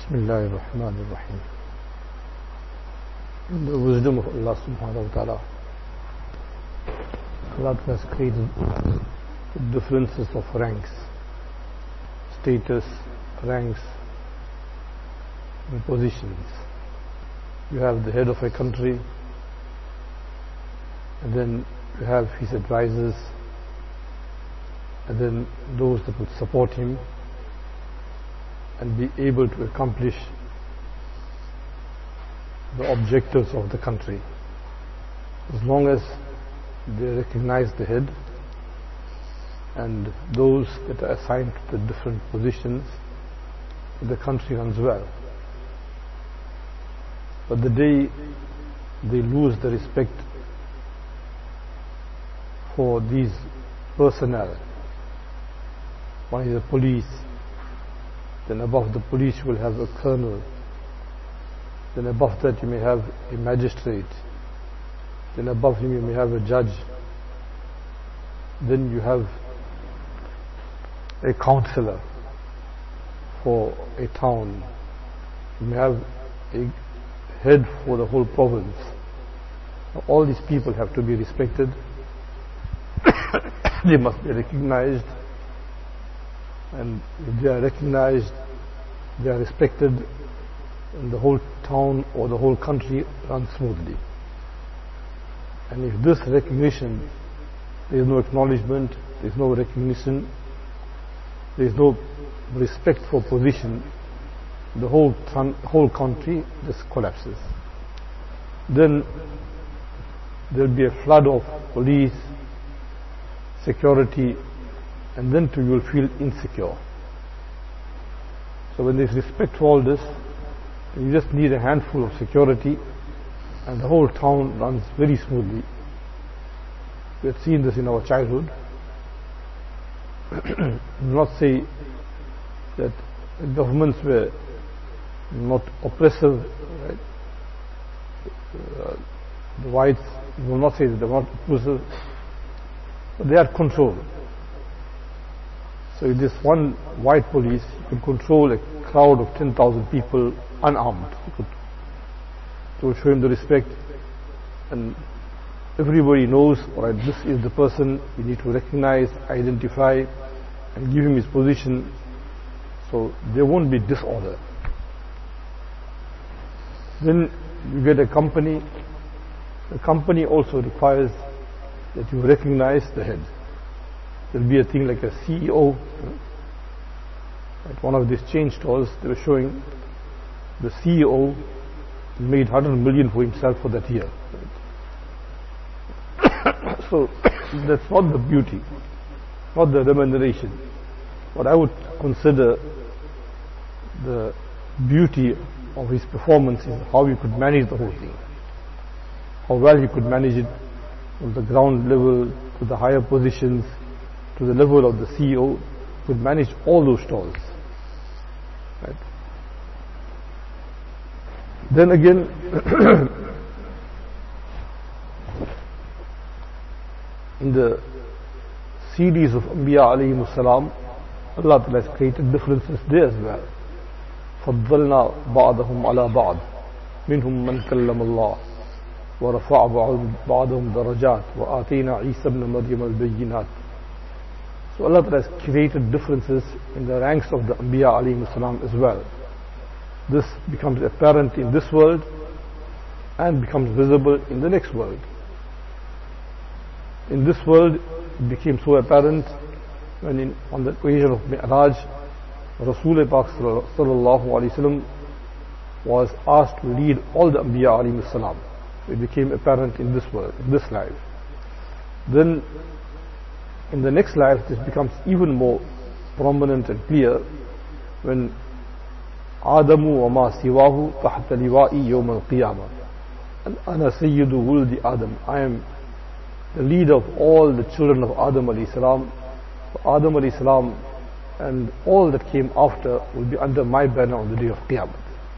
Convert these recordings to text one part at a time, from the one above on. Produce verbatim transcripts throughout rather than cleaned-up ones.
Bismillah ar-Rahman ar-Rahim. In the wisdom of Allah subhanahu wa ta'ala, Allah has created the differences of ranks, status, ranks, and positions. You have the head of a country, and then you have his advisors, and then those that would support him and be able to accomplish the objectives of the country. As long as they recognize the head and those that are assigned to the different positions, the country runs well. But the day they lose the respect for these personnel, one is the police, then above the police you will have a colonel, then above that you may have a magistrate, then above him you may have a judge, then you have a councillor for a town, you may have a head for the whole province. Now, all these people have to be respected. They must be recognized, and if they are recognized, they are respected, and the whole town or the whole country runs smoothly. And if this recognition, there is no acknowledgement, there is no recognition, there is no respect for position, the whole whole country just collapses. Then there will be a flood of police, security, and then too you will feel insecure. So when there is respect for all this, you just need a handful of security and the whole town runs very smoothly. We have seen this in our childhood. Do not say that governments were not oppressive, right? Uh, the whites will not say that they were not oppressive, but they had control. So if this one white police could control a crowd of ten thousand people unarmed, could, to show him the respect, and everybody knows, alright, this is the person we need to recognize, identify, and give him his position, so there won't be disorder. Then you get a company. The company also requires that you recognize the head. There will be a thing like a C E O. At one of these chain stores, they were showing the C E O made one hundred million for himself for that year. So that's not the beauty, not the remuneration. What I would consider the beauty of his performance is how he could manage the whole thing, how well he could manage it from the ground level to the higher positions to the level of the C E O, could manage all those stores. Right? Then again, in the series of Anbiya alayhimus salam, Allah Ta'ala has created differences there as well. فَضَّلْنَا بَعْضَهُمْ عَلَى بَعْضٍ مِنْهُمْ مَنْ كَلَّمَ اللَّهُ وَرَفَعَ بَعْضَهُمْ دَرَجَاتٍ وَآتَيْنَا عِيسَى ابْنَ مَرْيَمَ الْبَيِّنَاتِ. So Allah Ta'ala has created differences in the ranks of the Anbiya alayhimus salam as well. This becomes apparent in this world and becomes visible in the next world. In this world, it became so apparent when in, on the occasion of Mi'raj, Rasul Pak sallallahu alayhi wasallam was asked to lead all the Anbiya alayhimus salam. So it became apparent in this world, in this life. Then in the next life, this becomes even more prominent and clear when Adamu wa ma siwahu tahta liwa'i yawm al-qiyamah. And ana sayyidu wuldi Adam. I am the leader of all the children of Adam alayhi salam. Adam alayhi salam and all that came after will be under my banner on the day of Qiyamah.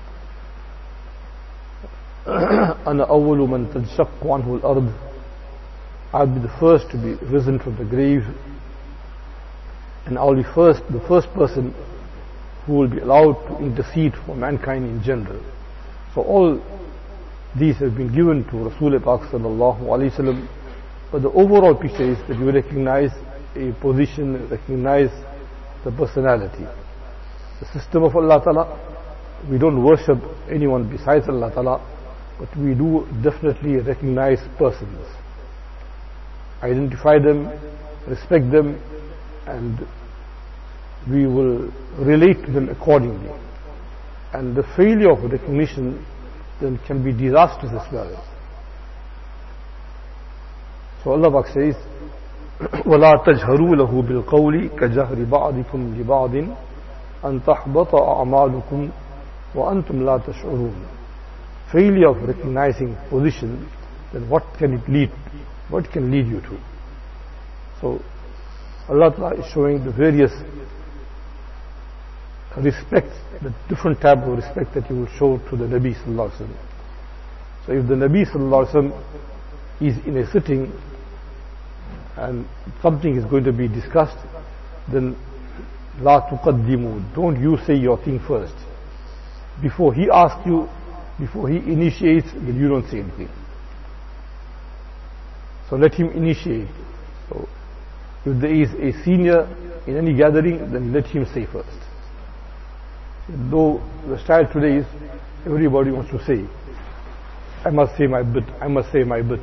Ana awwalu man tanshaqqu anhu al-ard. I'll be the first to be risen from the grave, and I'll be first, the first person who will be allowed to intercede for mankind in general. So all these have been given to Rasul Pak sallallahu alaihi wasallam, but the overall picture is that you recognize a position, recognize the personality. The system of Allah Ta'ala, we don't worship anyone besides Allah Ta'ala, but we do definitely recognize persons, identify them, respect them, and we will relate to them accordingly. And the failure of recognition then can be disastrous as well. So Allah Pak says, وَلَا تَجْهَرُوا لَهُ بِالْقَوْلِ كَجَهْرِ بَعْضِكُمْ لِبَعْضٍ أَن تَحْبَطَ أَعْمَالُكُمْ وَأَنْتُمْ لَا تَشْعُرُونَ. Failure of recognizing position, then what can it lead? What can lead you to? So Allah Ta'ala is showing the various respect, the different type of respect that you will show to the Nabi Sallallahu Alaihi Wasallam. So if the Nabi Sallallahu Alaihi Wasallam is in a sitting and something is going to be discussed, then La tuqaddimu, don't you say your thing first. Before he asks you, before he initiates, then you don't say anything. So let him initiate. So if there is a senior in any gathering, then let him say first. Though the style today is everybody wants to say, I must say my bit, I must say my bit.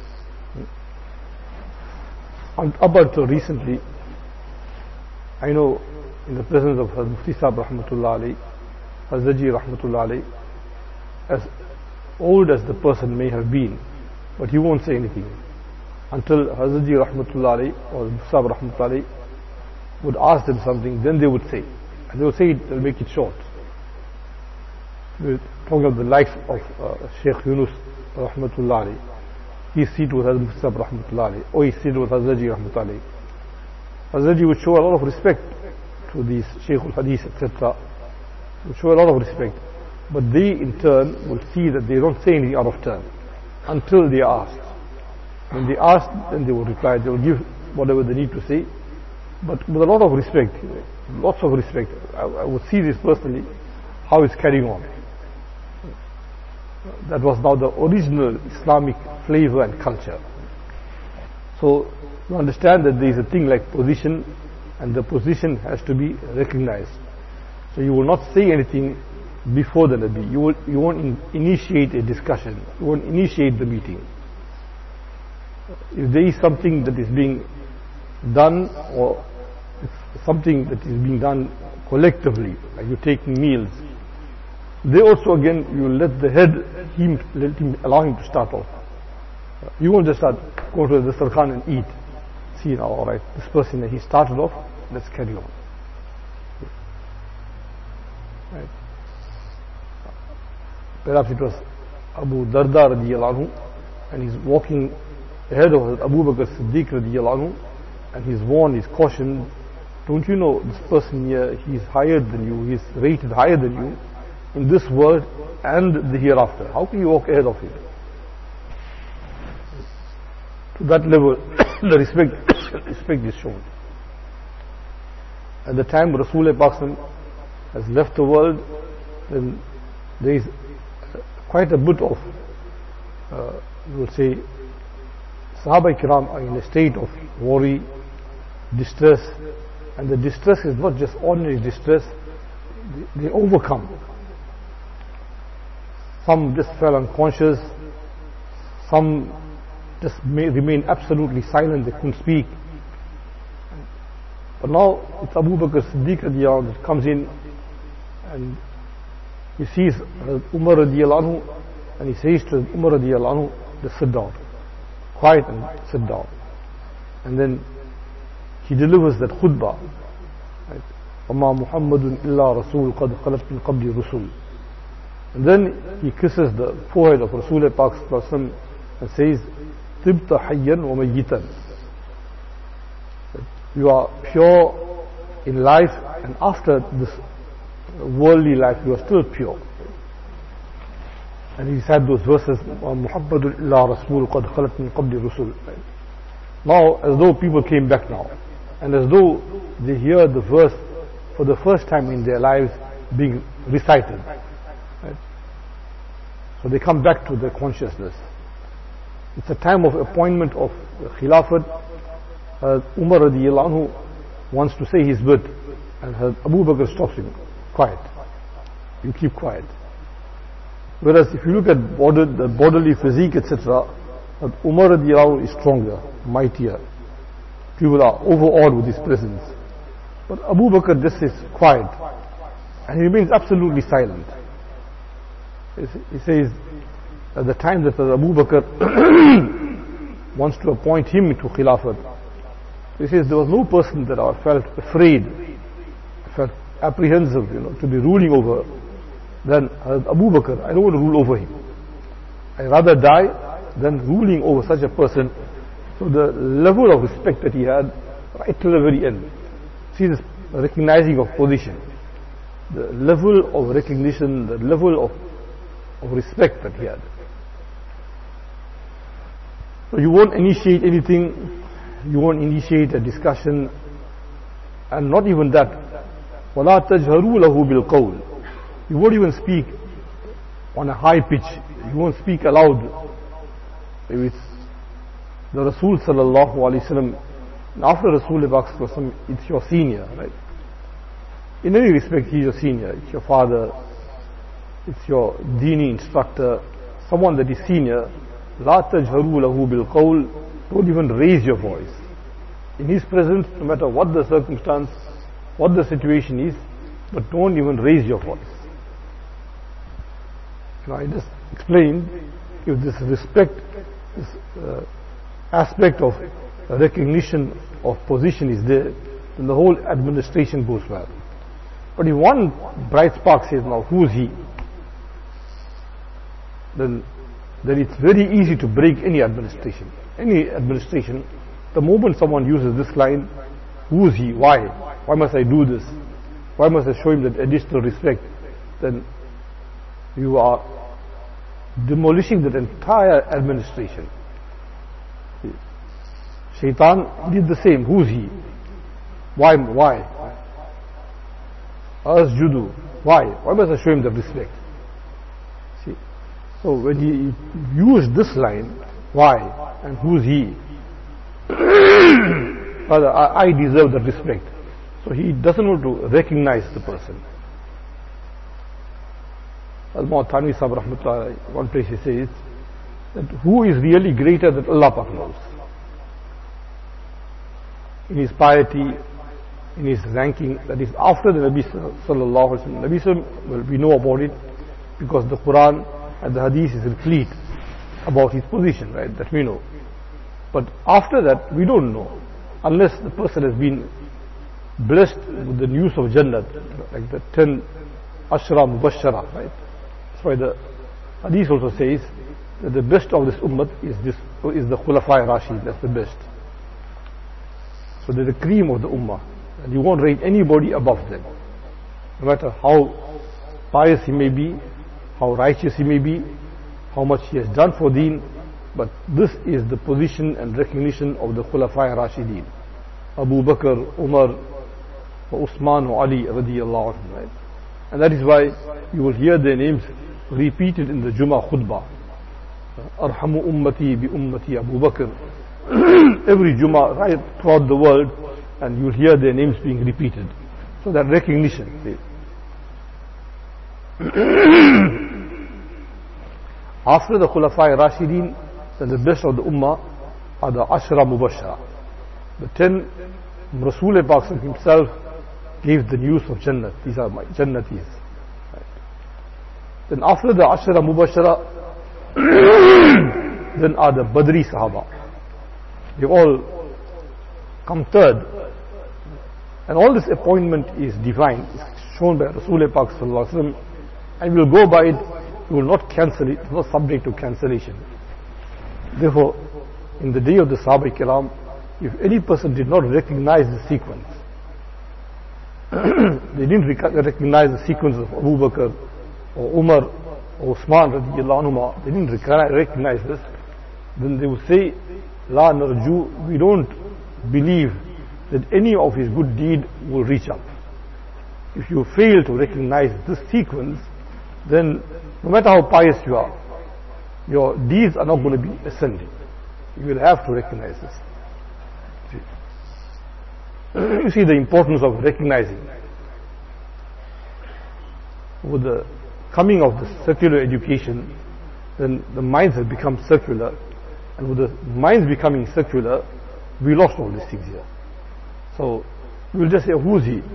Up until recently, I know in the presence of Hazrat Mufti Sahib Rahmatullah Alayhi, Hazrat Ji Rahmatullah Alayhi, as old as the person may have been, but he won't say anything until Hazrat Ji Rahmatullah Alayhi or Mufti Sahib Rahmatullah Alayhi would ask them something, then they would say. And they would say it, they'll make it short. We're talking of the likes of uh, Sheikh Yunus Rahmatullah Alayhi. He's seated with Hazrat Mufti Sahib Rahmatullah Alayhi, or he's seated with Hazrat Ji Rahmatullah Alayhi. Hazrat Ji would show a lot of respect to these Shaykh al-Hadith, et cetera. Would show a lot of respect. But they in turn will see that they don't say anything out of turn until they are asked. When they ask, then they will reply, they will give whatever they need to say, but with a lot of respect, lots of respect. I, I would see this personally, how it's carrying on. That was now the original Islamic flavor and culture. So you understand that there is a thing like position, and the position has to be recognized. So you will not say anything before the Nabi. You, will, you won't in, initiate a discussion. You won't initiate the meeting. If there is something that is being done, or something that is being done collectively, like you're taking meals, they also again, you will let the head, him, let him, allow him to start off. You won't just start, go to the Sarkhan and eat. See now, alright, this person, he started off, let's carry on. Right. Perhaps it was Abu Darda radiyallahu anhu, and he's walking ahead of Abu Bakr Siddiq radiyallahu anhu, and he's warned, he's cautioned, don't you know this person here, he's higher than you, he's rated higher than you in this world and the hereafter. How can you walk ahead of him? To that level, the respect, respect is shown. At the time Rasulullah Pak has left the world, then there is quite a bit of, uh, you will say, Sahaba Kiram are in a state of worry, distress, and the distress is not just ordinary distress, they, they overcome. Some just fell unconscious, some just may remain absolutely silent, they couldn't speak. But now it's Abu Bakr Siddiq radiyallahu anhu that comes in, and he sees Umar radiyallahu anhu, and he says to Umar radiyallahu anhu, just sit down, quiet and sit down. And then he delivers that khutbah, right? وَمَا مُحَمَّدٌ إِلَّا رَسُولٌ قَدْ خَلَتْ مِنْ قَبْلِ رُسُولٍ. And then he kisses the forehead of Rasulullah Pak and says, تِبْتَ حَيًّا وَمَيِّتًا. You are pure in life, and after this worldly life you are still pure. And he said those verses, مُحَمَّدٌ إِلَّا رَسُولٌ قَدْ خَلَتْ مِنْ قَبْلِ رُسُولٍ. Now, as though people came back now, and as though they hear the verse for the first time in their lives being recited. Right? So they come back to their consciousness. It's a time of appointment of Khilafat. Uh, Umar radiallahu anhu wants to say his bit, and Abu Bakr stops him. Quiet. You keep quiet. Whereas if you look at border, the bodily physique, et cetera, Umar radiallahu anhu is stronger, mightier. People are overawed with his presence. But Abu Bakr just is quiet, and he remains absolutely silent. He says, at the time that Abu Bakr wants to appoint him to Khilafat, he says there was no person that I felt afraid, felt apprehensive, you know, to be ruling over than Abu Bakr. I don't want to rule over him. I rather die than ruling over such a person. So the level of respect that he had right till the very end. See this recognizing of position, the level of recognition, the level of, of respect that he had. So you won't initiate anything, you won't initiate a discussion, and not even that. وَلَا تَجْهَرُوا لَهُ بِالْقَوْلِ. You won't even speak on a high pitch. You won't speak aloud. Maybe it's the Rasul sallallahu alaihi wasallam. After Rasul sallallahu alaihi wasallam, it's your senior, right? In any respect, he's your senior. It's your father. It's your dini instructor. Someone that is senior. لَا تَجْهَرُوا لَهُ بِالْقَوْلِ. Don't even raise your voice. In his presence, no matter what the circumstance, what the situation is, but don't even raise your voice. You know, I just explained, if this respect, this uh, aspect of recognition of position is there, then the whole administration goes well. But if one bright spark says, now who is he? Then, then it's very easy to break any administration. Any administration, the moment someone uses this line, who is he? Why? Why must I do this? Why must I show him that additional respect? Then you are demolishing that entire administration. Shaitan did the same. Who is he? Why? Why? Asjudu. Why? Why must I show him the respect? See? So when he used this line, why and who is he? Father, I, I deserve the respect. So he doesn't want to recognize the person. Al-Mu'tani Sahib Rahmatullah, one place he says that who is really greater than Allah Pak knows. In his piety, in his ranking, that is after the Nabi Sallallahu Alaihi Wasallam. Nabi Sallallahu, well, we know about it because the Quran and the Hadith is replete about his position, right, that we know. But after that, we don't know, unless the person has been blessed with the news of Jannat, like the ten Ashra Mubashshara, right? That's why the Hadith also says that the best of this ummah is this is the Khulafai Rashid. That's the best. So they're the cream of the ummah, and you won't rate anybody above them, no matter how pious he may be, how righteous he may be, how much he has done for Deen. But this is the position and recognition of the Khulafai Rashidin, Abu Bakr, Umar, Uthman, Ali radiyallahu anhu, right? And that is why you will hear their names repeated in the Jummah khutbah. Arhamu ummati bi ummati Abu Bakr. Every Jummah right throughout the world, and you will hear their names being repeated. So that recognition. After the Khulafai Rashidin, then the best of the ummah are the Ashra Mubashshara. The ten Rasul Pak himself gave the news of Jannat. These are my Jannatis. Right. Then after the Ashra Mubashshara, then are the Badri Sahaba. They all come third. And all this appointment is divine. It's shown by Rasul Pak Sallallahu Alaihi Wasallam. And we will go by it. We will not cancel it. It's not subject to cancellation. Therefore, in the day of the Sahaba Kiram, if any person did not recognize the sequence, they didn't recognize the sequence of Abu Bakr or Umar or Uthman radiyallahu anhuma, they didn't recognize this, then they would say, La narju, we don't believe that any of his good deed will reach up. if you fail to recognize this sequence, then no matter how pious you are, your deeds are not going to be ascending. You will have to recognize this. You see the importance of recognizing. With the coming of the secular education, then the minds have become secular, and with the minds becoming secular, we lost all these things here. So we'll just say, who's he?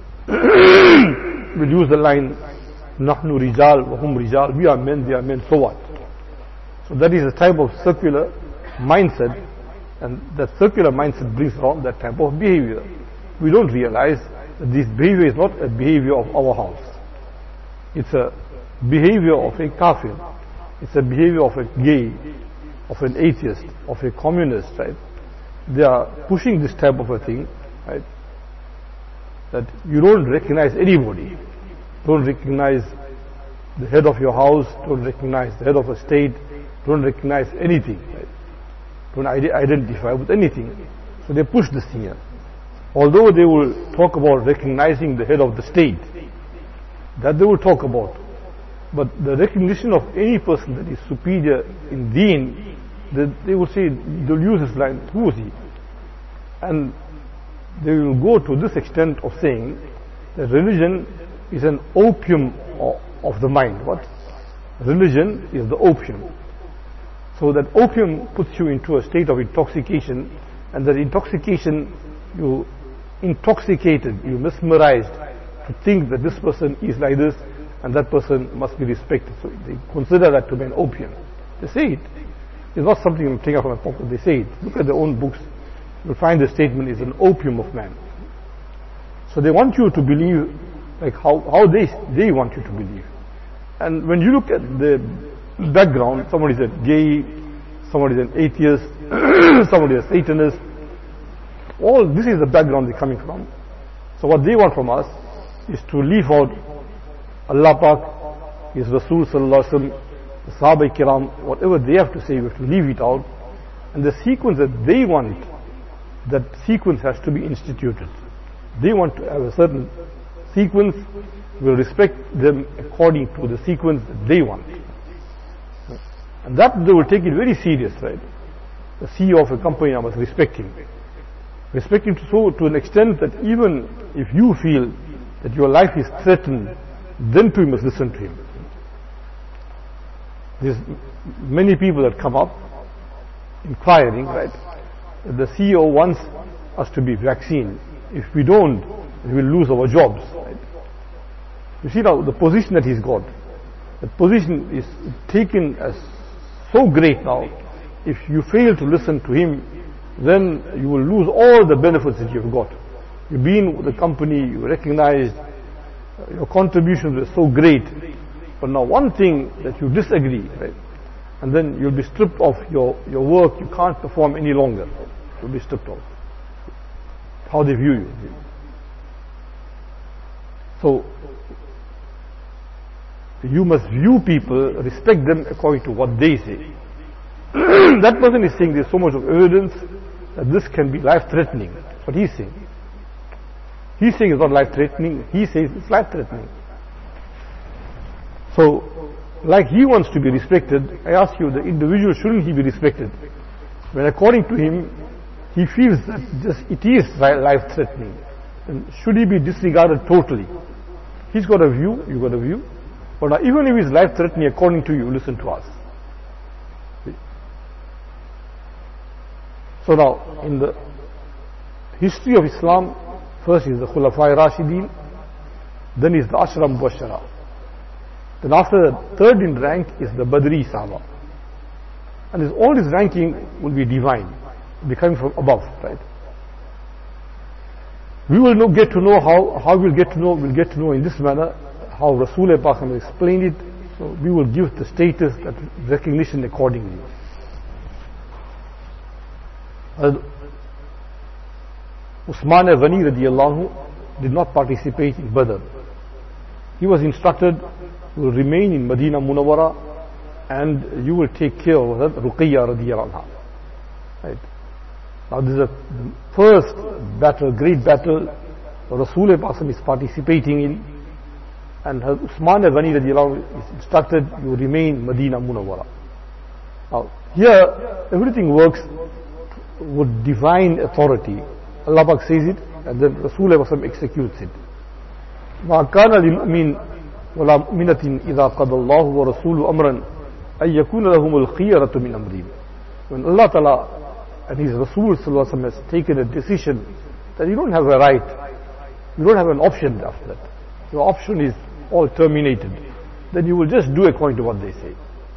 We'll use the line, Nahnu Rijal, Wahum Rijal, we are men, they are men, so what? So that is a type of circular mindset, and that circular mindset brings around that type of behavior. We don't realize that this behavior is not a behavior of our house. It's a behavior of a kafir. It's a behavior of a gay, of an atheist, of a communist, right? They are pushing this type of a thing, right? That you don't recognize anybody. Don't recognize the head of your house, don't recognize the head of a state, don't recognize anything, right? Don't identify with anything. So they push this thing here. Although they will talk about recognizing the head of the state, that they will talk about, but the recognition of any person that is superior in deen, they, they will say, they'll use this line, who is he? And they will go to this extent of saying that religion is an opium of, of the mind. What? Religion is the opium. So that opium puts you into a state of intoxication, and that intoxication, you intoxicated, you mesmerized to think that this person is like this and that person must be respected. So they consider that to be an opium. They say it. It's not something I'm taking out from my pocket. They say it. Look at their own books. You'll find the statement is an opium of man. So they want you to believe like how, how they, they want you to believe. And when you look at the background, somebody is a gay, somebody is an atheist, somebody is a Satanist. All this is the background they're coming from. So what they want from us is to leave out Allah Pak, His Rasul Sallallahu Alaihi Wasallam, the Sahaba Kiram, whatever they have to say, we have to leave it out. And the sequence that they want, that sequence has to be instituted. They want to have a certain sequence, we'll respect them according to the sequence that they want. And that they will take it very serious, right? The C E O of a company, I must respect him. Respect him to, so, to an extent that even if you feel that your life is threatened, then too you must listen to him. There's many people that come up inquiring, right? The C E O wants us to be vaccinated. If we don't, we will lose our jobs. Right? You see now the position that he's got. The position is taken as so great now. If you fail to listen to him, then you will lose all the benefits that you've got. You've been with the company, you recognized, uh, your contributions were so great. But now one thing that you disagree, right? And then you'll be stripped of your, your work, you can't perform any longer. You'll be stripped off. How they view you. So, you must view people, respect them according to what they say. That person is saying there's so much of evidence that this can be life-threatening. That's what he's saying. He's saying it's not life-threatening, he says it's life-threatening. So, like he wants to be respected, I ask you, the individual, shouldn't he be respected? When according to him, he feels that just it is life-threatening, then should he be disregarded totally? He's got a view, you've got a view. But now, even if it's life-threatening according to you, listen to us. So now, in the history of Islam, first is the Khulafai Rashidin, then is the Ashra Mubashara. Then after the third in rank is the Badri Sahaba. And this, all this ranking will be divine, be coming from above, right? We will know, get to know how, how we'll get to know, we'll get to know in this manner, how Rasul Pak explained it, so we will give the status, that recognition accordingly. Uh, Usman Ghani radiallahu anhu did not participate in Badr. He was instructed to remain in Medina Munawwara and you will take care of that Ruqayya radiallahu anha. Right? Now this is the first battle, great battle Rasul Pak is participating in, and Usman Ghani radiallahu anhu is instructed, you remain Medina Munawwara. Now, here, everything works with divine authority. Allah Pak says it, and then Rasul Pak executes it. ما كان للمؤمن ولا مؤمنة إذا قضى الله ورسوله أمرا أن يكون لهم الخيرة من أمرهم. When Allah Ta'ala and His Rasul Sallallahu Alaihi Wasallam has taken a decision that you don't have a right, you don't have an option after that. Your option is all terminated. Then you will just do according to what they say.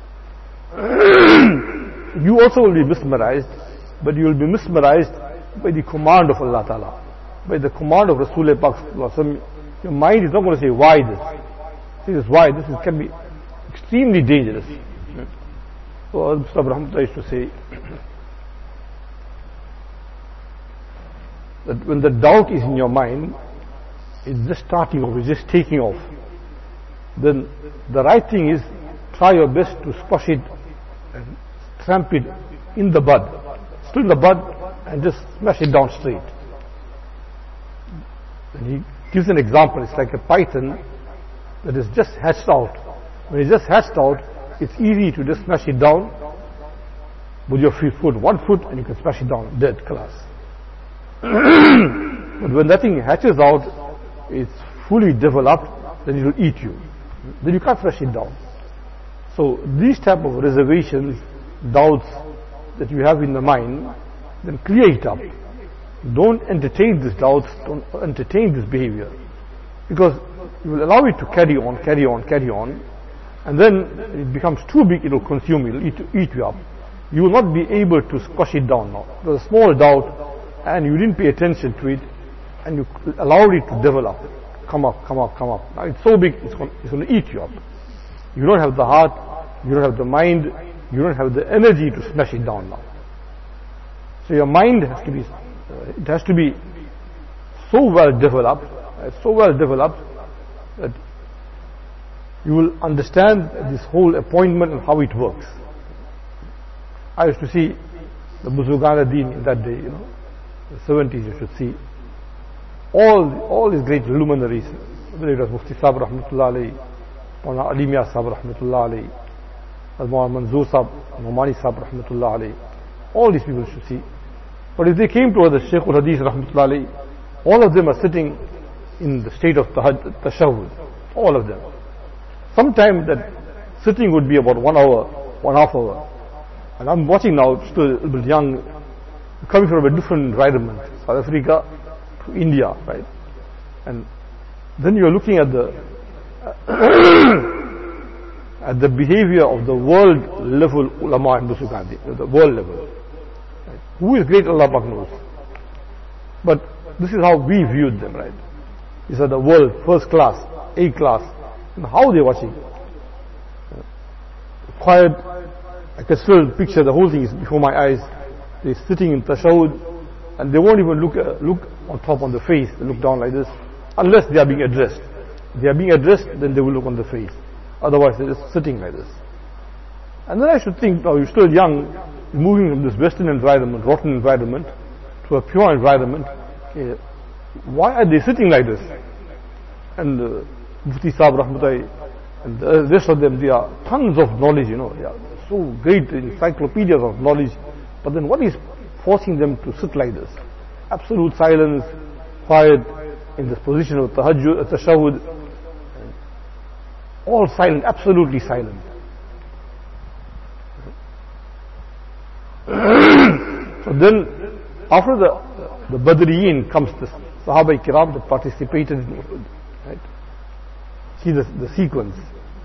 You also will be mesmerized, but you will be mesmerized by the command of Allah Ta'ala, by the command of Rasul Pak Sallallahu Alaihi Wasallam. Your mind is not going to say, why this? This is why. This is, can be extremely dangerous. So, Mustafa Rahmatullah used to say that when the doubt is in your mind, it's just starting off, it's just taking off. Then the right thing is, try your best to squash it and tramp it in the bud. Still in the bud, and just smash it down straight. And he gives an example. It's like a python that is just hatched out. When it's just hatched out, it's easy to just smash it down with your free foot, one foot, and you can smash it down, dead class. But when that thing hatches out, it's fully developed, then it will eat you. Then you can't smash it down. So these type of reservations, doubts that you have in the mind, then clear it up. Don't entertain these doubts, don't entertain this behavior, because you will allow it to carry on, carry on, carry on, and then it becomes too big, it will consume you, it will eat, eat you up. You will not be able to squash it down now. It was a small doubt, and you didn't pay attention to it, and you allowed it to develop. Come up, come up, come up. Now it's so big, it's going, it's going to eat you up. You don't have the heart, you don't have the mind, you don't have the energy to smash it down now. So your mind has to be Uh, it has to be so well developed, uh, so well developed that you will understand this whole appointment and how it works. I used to see the Buzurgan Deen in that day, you know, the seventies. You should see all all these great luminaries, whether it was Mufti Sahib Rahmatullah Alayhi, Maulana Ali Mia Sahib Rahmatullah Alayhi, Maulana Manzoor Sahib, Nomani Sahib Rahmatullah Alayhi. All these people should see. But if they came to the Shaykh al-Hadith Rahmatullah Alayhi, all of them are sitting in the state of tashahhud, all of them. Sometimes that sitting would be about one hour, one half hour. And I'm watching now, still a little young, coming from a different environment, South Africa to India, right? And then you're looking at the at the behavior of the world level ulama in Busukandi, the world level. Who is great, Allah Pak knows. But this is how we viewed them, right? These are the world, first class, A class. And how they're watching. Quiet, I can still picture the whole thing is before my eyes. They're sitting in tashahud, and they won't even look uh, look on top on the face. They look down like this, unless they are being addressed. If they are being addressed, then they will look on the face. Otherwise, they're just sitting like this. And then I should think, now you're still young, moving from this Western environment, rotten environment, to a pure environment. Okay, why are they sitting like this? And uh, Mufti Sahib Rahmatai and the rest of them, they are tons of knowledge, you know, they are so great encyclopedias of knowledge. But then what is forcing them to sit like this? Absolute silence, quiet, in this position of tahajjud, tashahhud, all silent, absolutely silent. So then, after the the Badriyin comes the Sahaba Kiram that participated in Uhud, right? See the, the sequence.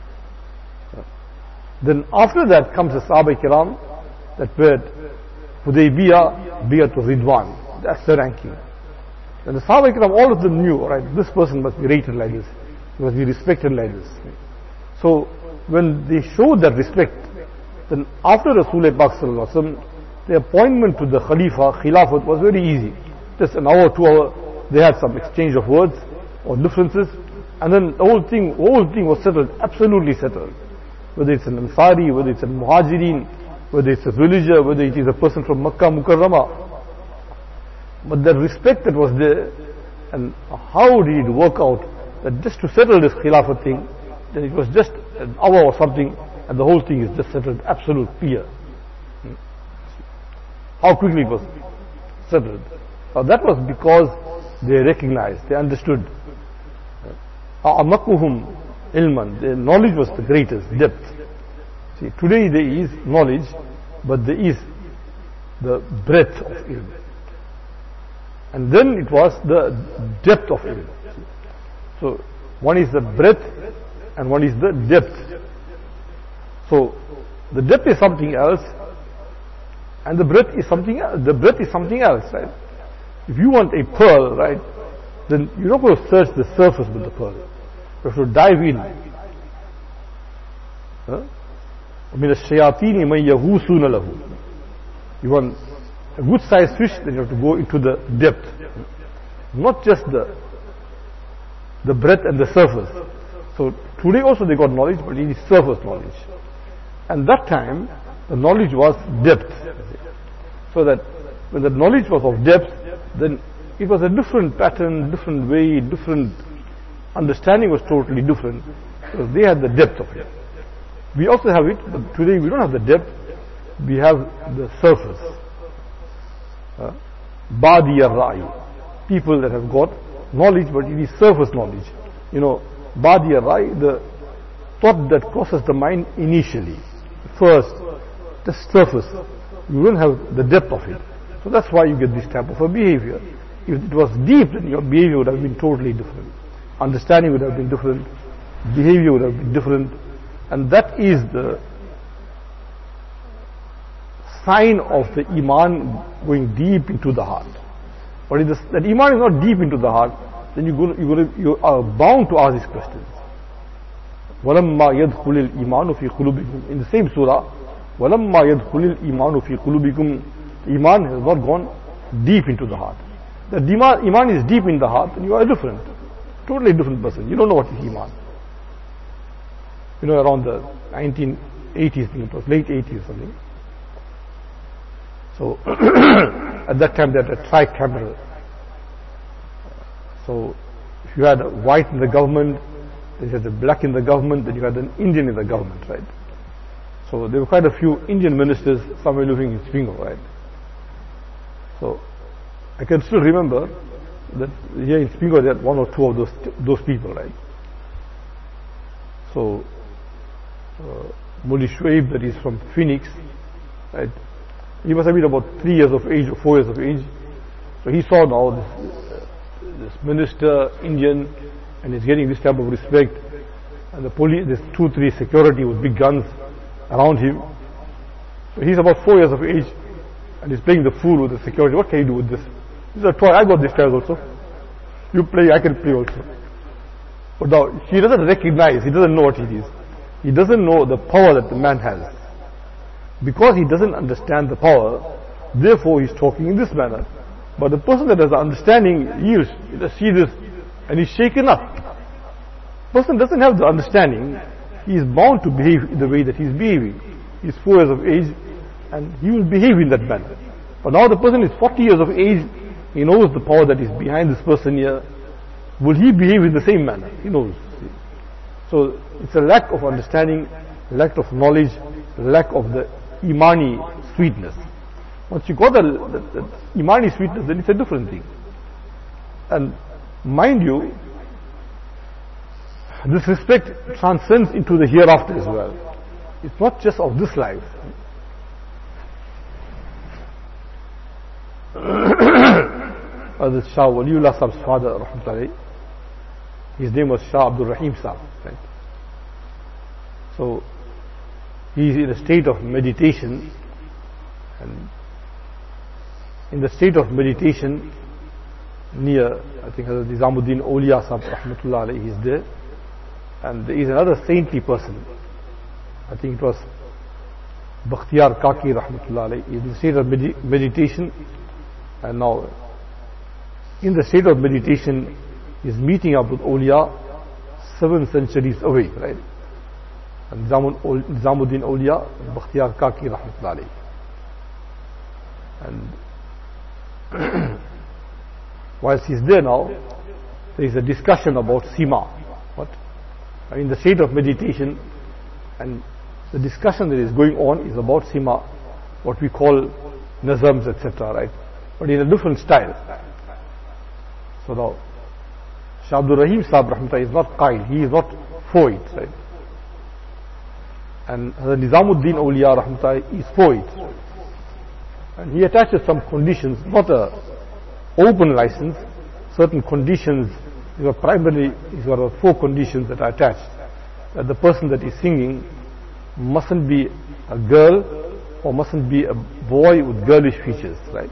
Then after that comes the Sahaba Kiram that were Hudaybiyah, Biyat Ridwan. That's the ranking. And the Sahaba Kiram, all of them knew, right, this person must be rated like this, he must be respected like this. So when they showed that respect, then after Rasulullah Pak Sallallahu Alaihi Wasallam, the appointment to the Khalifa, Khilafat, was very easy. Just an hour, two hour, they had some exchange of words or differences, and then the whole thing, the whole thing was settled, absolutely settled. Whether it's an Ansari, whether it's a Muhajirin, whether it's a villager, whether it is a person from Makkah Mukarramah. But the respect that was there, And how did it work out that just to settle this Khilafat thing, then it was just an hour or something, and the whole thing is just settled, absolute clear. How quickly it was settled. Now that was because they recognized, they understood. A'amakuhum ilman, their knowledge was the greatest, depth. See, today there is knowledge, but there is the breadth of ilm. And then it was the depth of ilm. So one is the breadth and one is the depth. So the depth is something else, and the breadth is something else. The breadth is something else, right? If you want a pearl, right, then you're not going to search the surface with the pearl. You have to dive in. Huh? I mean, الشياطين من يغوصون له. You want a good sized fish, then you have to go into the depth. Not just the the breadth and the surface. So today also they got knowledge, but it is surface knowledge. And that time the knowledge was depth. So that when the knowledge was of depth, then it was a different pattern, different way, different understanding was totally different. Because they had the depth of it. We also have it, but today we don't have the depth, we have the surface. Badi ar-Ra'i, people that have got knowledge, but it is surface knowledge. You know, Badi ar-Ra'i, the thought that crosses the mind initially, first, the surface. You don't have the depth of it. So that's why you get this type of a behavior. If it was deep, then your behavior would have been totally different. Understanding would have been different, behavior would have been different, and that is the sign of the Iman going deep into the heart. But if this, that Iman is not deep into the heart, then you, go, you, go, you are bound to ask these questions. وَلَمَّا يَدْخُلِ الْإِيمَانُ فِي قُلُوبِكُمْ. In the same surah, وَلَمَّا يَدْخُلِ الْإِيمَانُ فِي قُلُوبِكُمْ. Iman has not gone deep into the heart. The Iman is deep in the heart, and you are different. Totally different person. You don't know what is Iman. You know, around the nineteen eighties, it was late eighties or something. So, at that time they had a tricameral. So, if you had a white in the government, then you had a black in the government, then you had an Indian in the government, right? So, there were quite a few Indian ministers, some were living in Spingo, right? So, I can still remember that here in Spingo there are one or two of those those people, right? So, uh, Muli Shuaib, that is from Phoenix, right? He must have been about three years of age or four years of age. So he saw now this, uh, this minister, Indian, and he's getting this type of respect. And the police, there's two, three security with big guns around him. So he's about four years of age, and he's playing the fool with the security. What can you do with this? This is a toy. I got this toy also. You play, I can play also. But now he doesn't recognize. He doesn't know what it is. He doesn't know the power that the man has. Because he doesn't understand the power, therefore he's talking in this manner. But the person that has the understanding, he'll see this and he's shaken up. The person doesn't have the understanding, he is bound to behave in the way that he's behaving. He's four years of age and he will behave in that manner. But now the person is forty years of age, he knows the power that is behind this person here. Will he behave in the same manner? He knows. So it's a lack of understanding, lack of knowledge, lack of the Imani sweetness. Once you got the, the, the Imani sweetness, then it's a different thing. And mind you, this respect transcends into the hereafter as well. It's not just of this life. As Shah Waliullah Sahib's father, rahmatullahi, his name was Shah Abdul Rahim Sahib, right? So he is in a state of meditation, and in the state of meditation near, I think Hazrat Nizamuddin Awliya Sahib rahmatullah alayhi is there, and there is another saintly person. I think it was Bakhtiyar Kaki rahmatullah alayhi. He is in the state of med meditation, and now in the state of meditation he is meeting up with Awliya seven centuries away, right? And Nizamuddin Awliya, Bakhtiyar Kaki rahmatullah alayhi. And whilst he's there now, there is a discussion about Sima. What? In the state of meditation, and the discussion that is going on is about Sima, what we call nazams, et cetera, right? But in a different style. So now, Shah Abdul Rahim Sahib Rahmatullah is not qail, he is not for it, right? And Nizamuddin Awliya Rahmatullah is for it. And he attaches some conditions, not a open license, certain conditions. These are primarily, these are four conditions that are attached. That the person that is singing mustn't be a girl or mustn't be a boy with girlish features, right?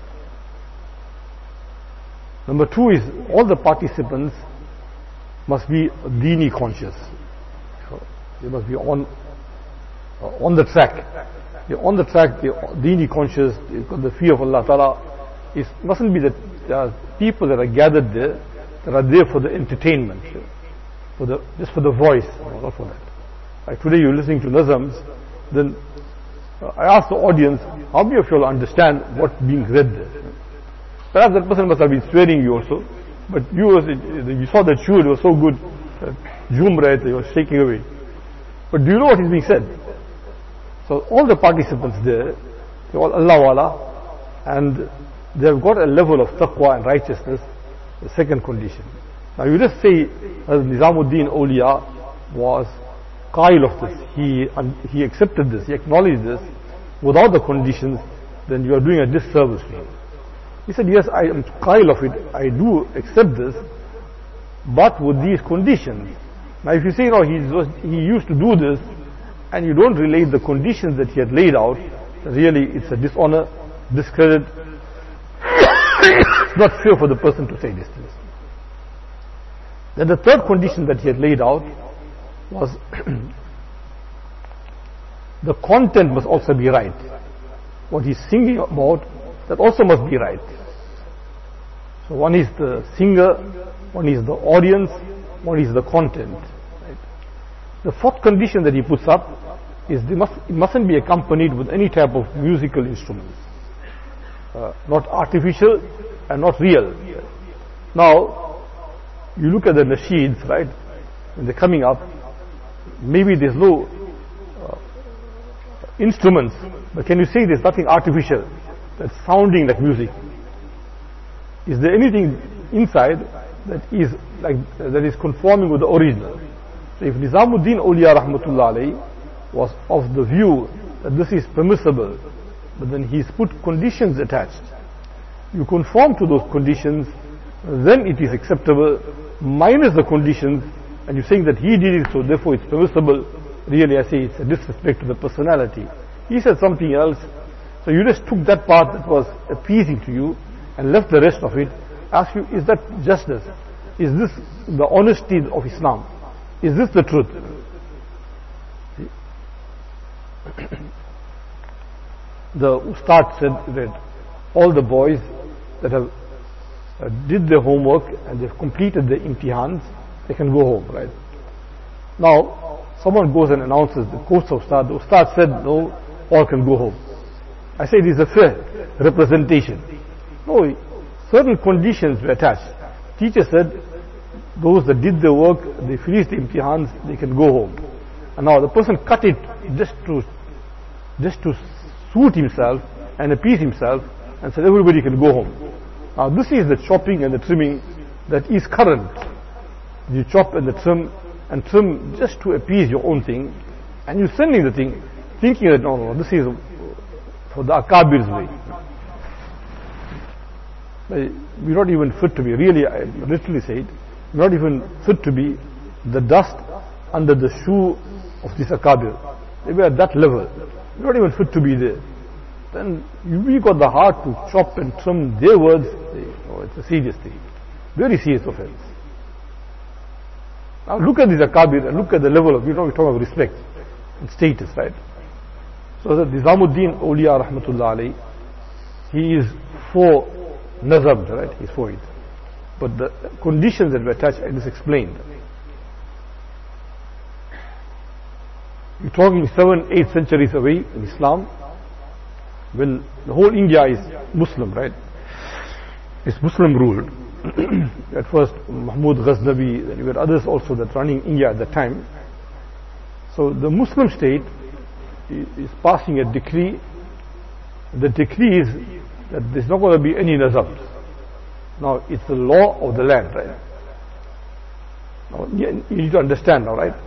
Number two is all the participants must be Deeni conscious. So they must be on uh, on the track. They're on the track, they're Deeni conscious, they've got the fear of Allah Ta'ala. It mustn't be that there are people that are gathered there that are there for the entertainment, for the just for the voice, no, not for that. Like today you're listening to Nazams, then uh, I ask the audience, how many of you all understand what's being read there? Perhaps that person must have been swearing you also, but you was, you saw that shoe, it was so good, Jum right, you were shaking away. But do you know what is being said? So all the participants there, they're all Allah Wala, and they've got a level of taqwa and righteousness, the second condition. Now you just say, as Nizamuddin Awliya was qail of this, he, he accepted this, he acknowledged this, without the conditions, then you are doing a disservice to him. He said, yes, I am qail of it, I do accept this, but with these conditions. Now if you say, no, he, was, he used to do this, and you don't relate the conditions that he had laid out, really it's a dishonor, discredit. It's not fair for the person to say these things. Then the third condition that he had laid out was the content must also be right. What he's singing about, that also must be right. So one is the singer, one is the audience, one is the content. Right? The fourth condition that he puts up is they must, it mustn't be accompanied with any type of musical instruments. Uh, not artificial and not real. Now, you look at the nasheeds, right, when they're coming up, maybe there's no uh, instruments, but can you say there's nothing artificial that's sounding like music? Is there anything inside that is like uh, that is conforming with the original? So if Nizamuddin Awliya Rahmatullah Alayhi was of the view that this is permissible, but then he's put conditions attached, you conform to those conditions, then it is acceptable, minus the conditions, and you're saying that he did it, so therefore it's permissible. Really, I say it's a disrespect to the personality. He said something else, so you just took that part that was appeasing to you and left the rest of it. Ask you, is that justice? Is this the honesty of Islam? Is this the truth? The Ustad said that all the boys that have uh, did their homework and they've completed their imtihans, they can go home, right? Now, someone goes and announces the course of Ustad. The Ustad said, no, all can go home. I say it is a fair representation. No, certain conditions were attached. Teacher said, those that did the work, they finished the imtihans, they can go home. And now the person cut it just to, just to suit himself and appease himself, and said everybody can go home. Now this is the chopping and the trimming that is current. You chop and the trim and trim just to appease your own thing, and you're sending the thing thinking that no, no, this is for the Akabir's way. We're not even fit to be, really, I literally say it, we're not even fit to be the dust under the shoe of this Akabir. They were at that level. We're not even fit to be there. Then we got the heart to chop and trim their words. Oh, it's a serious thing. Very serious offense. Now look at this Akabir and look at the level of, you know, we're talking of respect and status, right? So that Nizamuddin Awliya Rahmatullah Alayhi, he is for Nazam, right? He's for it. But the conditions that were attached, I just explained. You're talking seven, eight centuries away in Islam, when the whole India is Muslim, right? It's Muslim ruled. at first Mahmud Ghaznavi, there were others also that running India at the time. So the Muslim state is passing a decree. The decree is that there's not going to be any nazams. Now it's the law of the land, right? Now you need to understand now, right?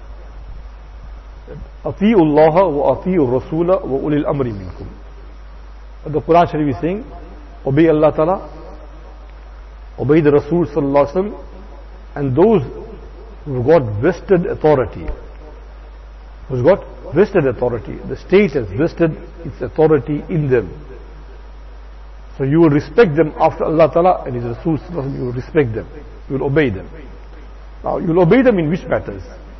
Ati'u Allah wa ati'u Rasula wa ulil amri minkum. The Quran Sharif is saying, obey Allah Ta'ala, obey the Rasul Sallallahu Alaihi Wasallam, and those who've got vested authority, who's got vested authority. The state has vested its authority in them. So you will respect them after Allah Ta'ala and His Rasul Sallallahu Alaihi Wasallam, you will respect them, you will obey them. Now you will obey them in which matters?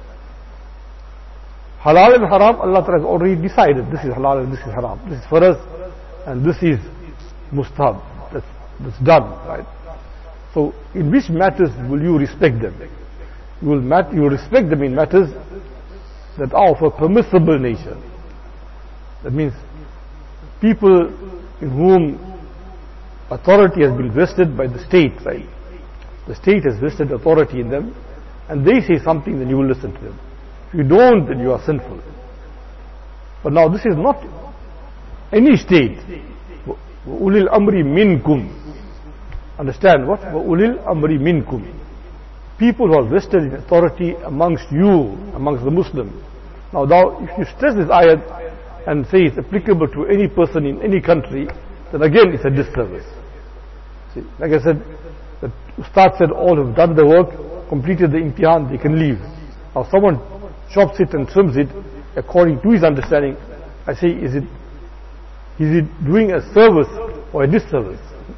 Halal and haram, Allah Ta'ala has already decided, this is halal and this is haram, this is for us and this is mustahab, that's, that's done, right? So in which matters will you respect them? You will, mat you will respect them in matters that are of a permissible nature. That means people in whom authority has been vested by the state, right? The state has vested authority in them, and they say something, then you will listen to them. If you don't, then you are sinful. But now this is not any state. Ulil amri minkum. Understand what? Ulil amri minkum. People who are vested in authority amongst you, amongst the Muslims. Now, now if you stress this ayat and say it's applicable to any person in any country, then again it's a disservice. See, like I said, the Ustad said all who have done the work, completed the imtihan, they can leave. Now someone chops it and trims it according to his understanding. I say, is it is it doing a service or a disservice?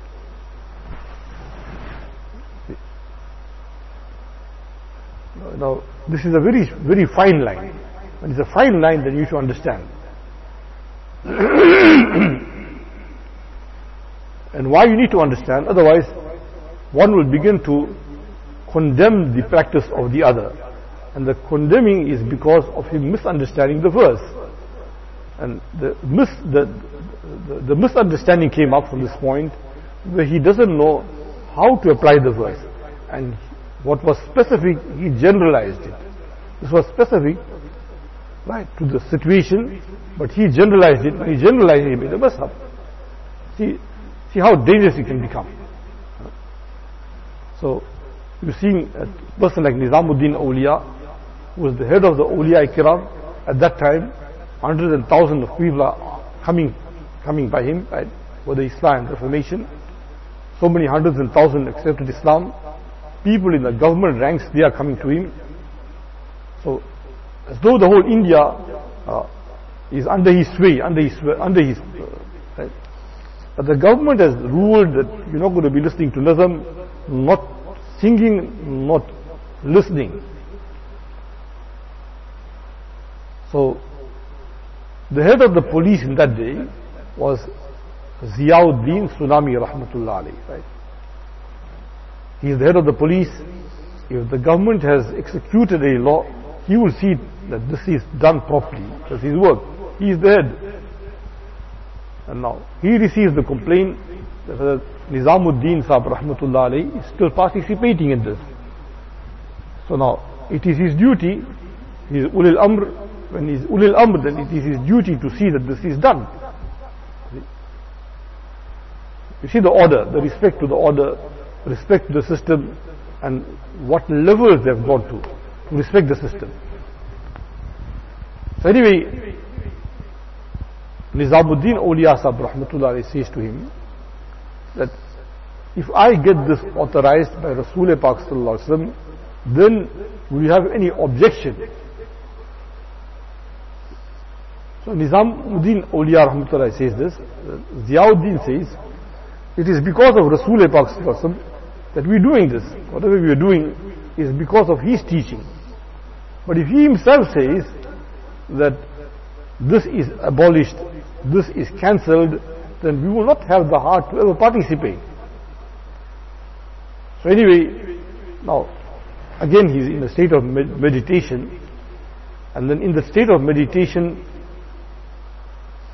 Now this is a very very fine line. When it's a fine line, then you should understand. And why you need to understand, otherwise one will begin to condemn the practice of the other. And the condemning is because of him misunderstanding the verse. And the, mis, the, the, the misunderstanding came up from this point where he doesn't know how to apply the verse. And what was specific, he generalized it. This was specific, right, to the situation, but he generalized it. When he generalized it, he made a mess up. See, see how dangerous it can become. So, you're seeing a person like Nizamuddin Awliya, who was the head of the Awliya Kiram at that time. Hundreds and thousands of people are coming, coming by him, right, for the Islam Reformation. So many hundreds and thousands accepted Islam. People in the government ranks, they are coming to him. So, as though the whole India uh, is under his sway, under his, under his, uh, right. But the government has ruled that you're not going to be listening to Nazam, not singing, not listening. So, the head of the police in that day was Ziauddin Tsunami Rahmatullah alayhi, right? He is the head of the police. If the government has executed a law, he will see that this is done properly. That's his work. He is the head. And now, he receives the complaint that Nizamuddin Sahib Rahmatullah alayhi is still participating in this. So now, it is his duty, he is Ulil Amr. When he is Ulil Amr, then it is his duty to see that this is done. You see the order, the respect to the order, respect to the system, and what levels they have gone to, to respect the system. So anyway, Nizamuddin Awliya Sahib Rahmatullah says to him that if I get this authorized by Rasul Pak Sallallahu Alaihi Wasallam, then will you have any objection? So Nizamuddin Awliya Rahmatullah says this, Ziauddin says, it is because of Rasul Pak Sallallahu Alaihi Wasallam that we are doing this. Whatever we are doing is because of his teaching. But if he himself says that this is abolished, this is cancelled, then we will not have the heart to ever participate. So anyway, now again he is in a state of med meditation, and then in the state of meditation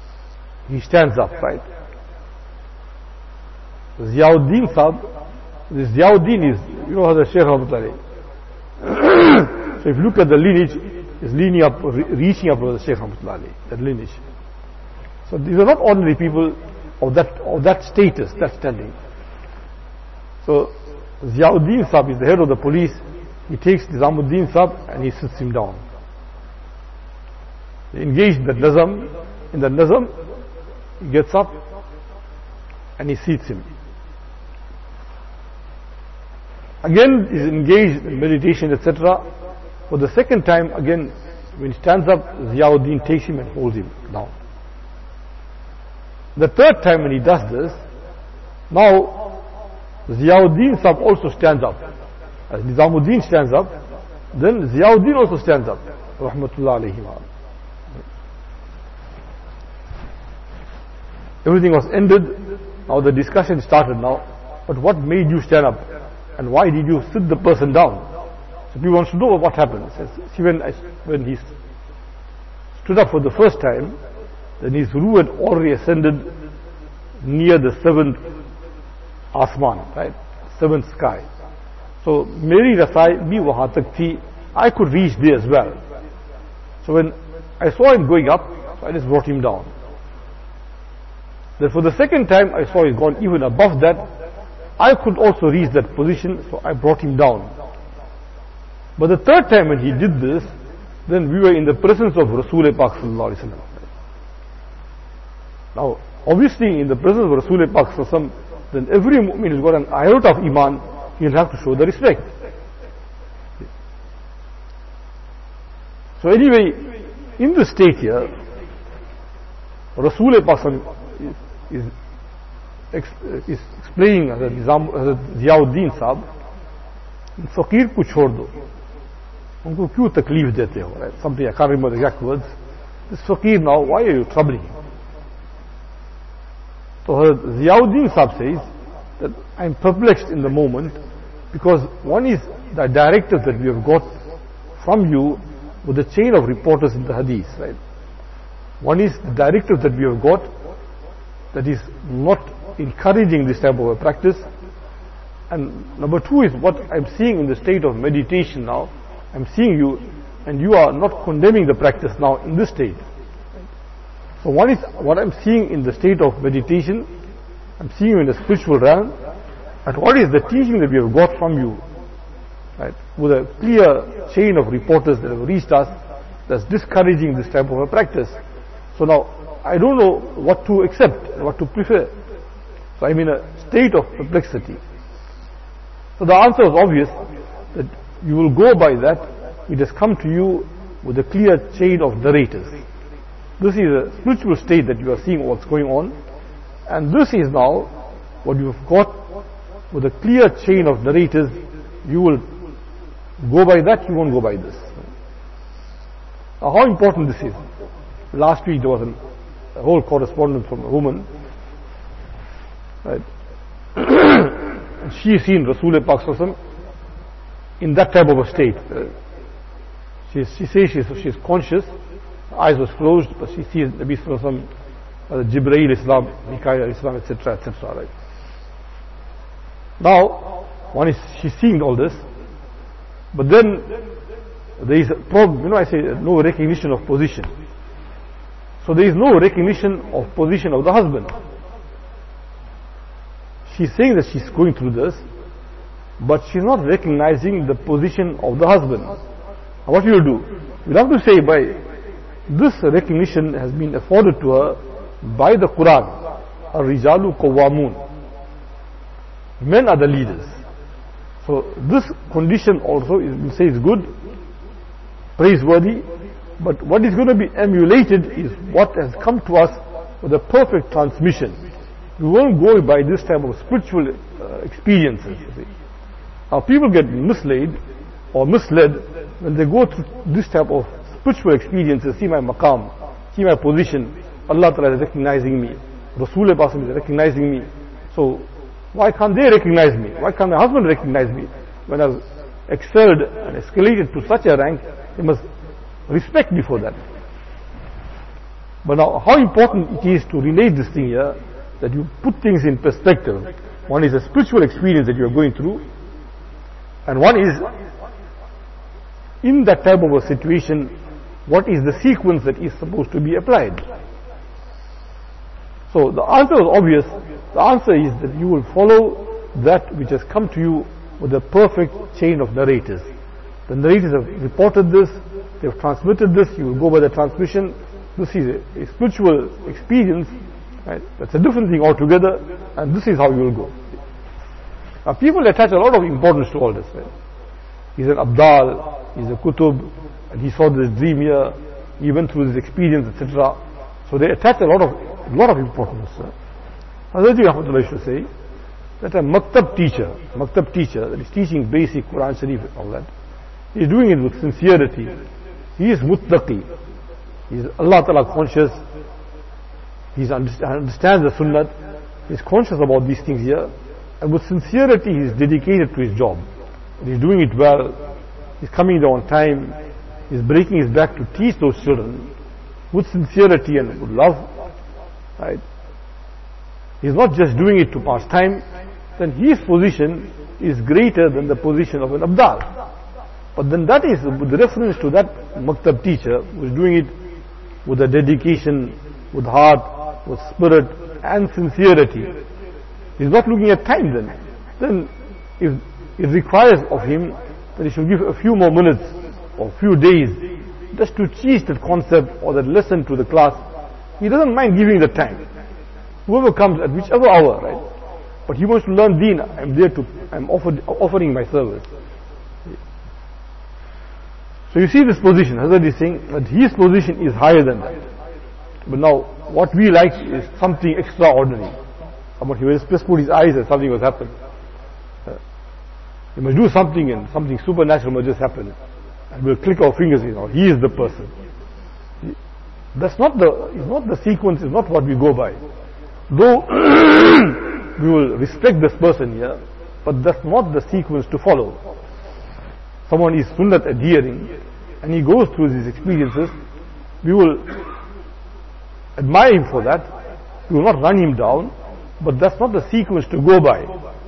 he stands up, right? Ziauddin Sahib This Ziauddin is, you know, the Shaykh Rahmatullahi. So if you look at the lineage, it's leaning up, re reaching up to the Shaykh Rahmatullahi, that lineage. So these are not ordinary people of that of that status, that standing. So Ziauddin Sahib is the head of the police. He takes Nizamuddin Sahib and he sits him down. He engaged in the Nazam. In the Nazam, he gets up and he seats him. Again, he is engaged in meditation, et cetera. For the second time, again, when he stands up, Ziauddin takes him and holds him down. The third time when he does this, now Ziauddin Sahib also stands up. As Nizamuddin stands up, then Ziauddin also stands up. Rahmatullah alayhi. Everything was ended. Now the discussion started now. But what made you stand up? And why did you sit the person down? So people want to know what happened. Says, see, when, I, when he stood up for the first time, then his ruh had already ascended near the seventh asman, right? Seventh sky. So Meri Rasai bhi wahan tak thi, I could reach there as well. So when I saw him going up, so I just brought him down. Then for the second time I saw he's gone even above that. I could also reach that position, so I brought him down. But the third time when he did this, then we were in the presence of Rasul Pak Sallallahu Alaihi Wasallam. Now, obviously in the presence of Rasul Pak Sallallahu Alaihi Wasallam, then every mu'min who's got an iota of iman, he'll have to show the respect. So anyway, in the state here, Rasul Pak Sallallahu Alaihi Wasallam is, is Ex, is explaining Hazrat Ziauddin Sahib, फकीर को छोड़ दो, उनको क्यों तकलीफ देते हो, right? Something I can't remember the exact words. This fakir now, why are you troubling him? So Hazrat Ziauddin Sahib says that I am perplexed in the moment because one is the directive that we have got from you with the chain of reporters in the hadith, right? One is the directive that we have got that is not encouraging this type of a practice, and number two is what I'm seeing in the state of meditation now. I'm seeing you and you are not condemning the practice now in this state. So one is what I'm seeing in the state of meditation, I'm seeing you in the spiritual realm, and what is the teaching that we have got from you, right, with a clear chain of reporters that have reached us that's discouraging this type of a practice. So now I don't know what to accept, what to prefer. So I'm in a state of perplexity. So the answer is obvious, that you will go by that. It has come to you with a clear chain of narrators. This is a spiritual state that you are seeing what's going on, and this is now what you have got with a clear chain of narrators. You will go by that, you won't go by this. Now how important this is. Last week there was an, a whole correspondence from a woman, right? And she has seen Rasul Pak Sallallahu Alaihi Wasallam in that type of a state. Uh, she, she says she's, she's conscious, her eyes was closed, but she sees Nabi Sallallahu Alaihi Wasallam, uh, Jibreel Islam, Mikael Islam, et cetera, et cetera. Right? Now, one is she's seeing all this, but then there is a problem. You know, I say no recognition of position. So there is no recognition of position of the husband. She's saying that she's going through this, but she's not recognizing the position of the husband. Now what you will do? You'll have to say, by this recognition has been afforded to her by the Quran. Ar-Rijalu Qawwamun. Men are the leaders. So this condition also is, we say, is good, praiseworthy, but what is going to be emulated is what has come to us with a perfect transmission. We won't go by this type of spiritual uh, experiences. You see. Now people get misled or misled when they go through this type of spiritual experiences. See my maqam, see my position, Allah Ta'ala is recognizing me, Rasul Pak is recognizing me. So why can't they recognize me? Why can't my husband recognize me? When I've excelled and escalated to such a rank, they must respect me for that. But now how important it is to relate this thing here, that you put things in perspective. One is a spiritual experience that you are going through, and one is, in that type of a situation, what is the sequence that is supposed to be applied. So the answer is obvious. The answer is that you will follow that which has come to you with a perfect chain of narrators. The narrators have reported this, they have transmitted this, you will go by the transmission. This is a, a spiritual experience, right? That's a different thing altogether, and this is how you will go. Now people attach a lot of importance to all this, right? He's an Abdal, he's a Kutub, and he saw this dream here, he went through this experience, et cetera. So they attach a lot of a lot of importance. Hazrat Rahmatullah used to say that a maktab teacher, maktab teacher that is teaching basic Quran Sharif and all that, he is doing it with sincerity. He is muttaqi. He is Allah Ta'ala conscious. He understands the sunnah. He is conscious about these things here. And with sincerity he is dedicated to his job. He is doing it well. He is coming there on time. He is breaking his back to teach those children with sincerity and with love. Right? He is not just doing it to pass time. Then his position is greater than the position of an Abdal. But then that is with reference to that maktab teacher who is doing it with a dedication, with heart, with spirit and sincerity. He is not looking at time then. Then if it requires of him that he should give a few more minutes or a few days just to teach that concept or that lesson to the class, he doesn't mind giving the time. Whoever comes at whichever hour, right? But he wants to learn deen. I'm there to, I'm offered, offering my service. So you see this position, Hazrat is saying that his position is higher than that. But now, what we like is something extraordinary. But he was just put his eyes and something was happened. Uh, he must do something and something supernatural must just happen. And we'll click our fingers, you know, he is the person. He, that's not the, it's not the sequence, it's not what we go by. Though we will respect this person here, but that's not the sequence to follow. Someone is sunnat adhering and he goes through these experiences, we will admire him for that, we will not run him down, but that's not the sequence to go by.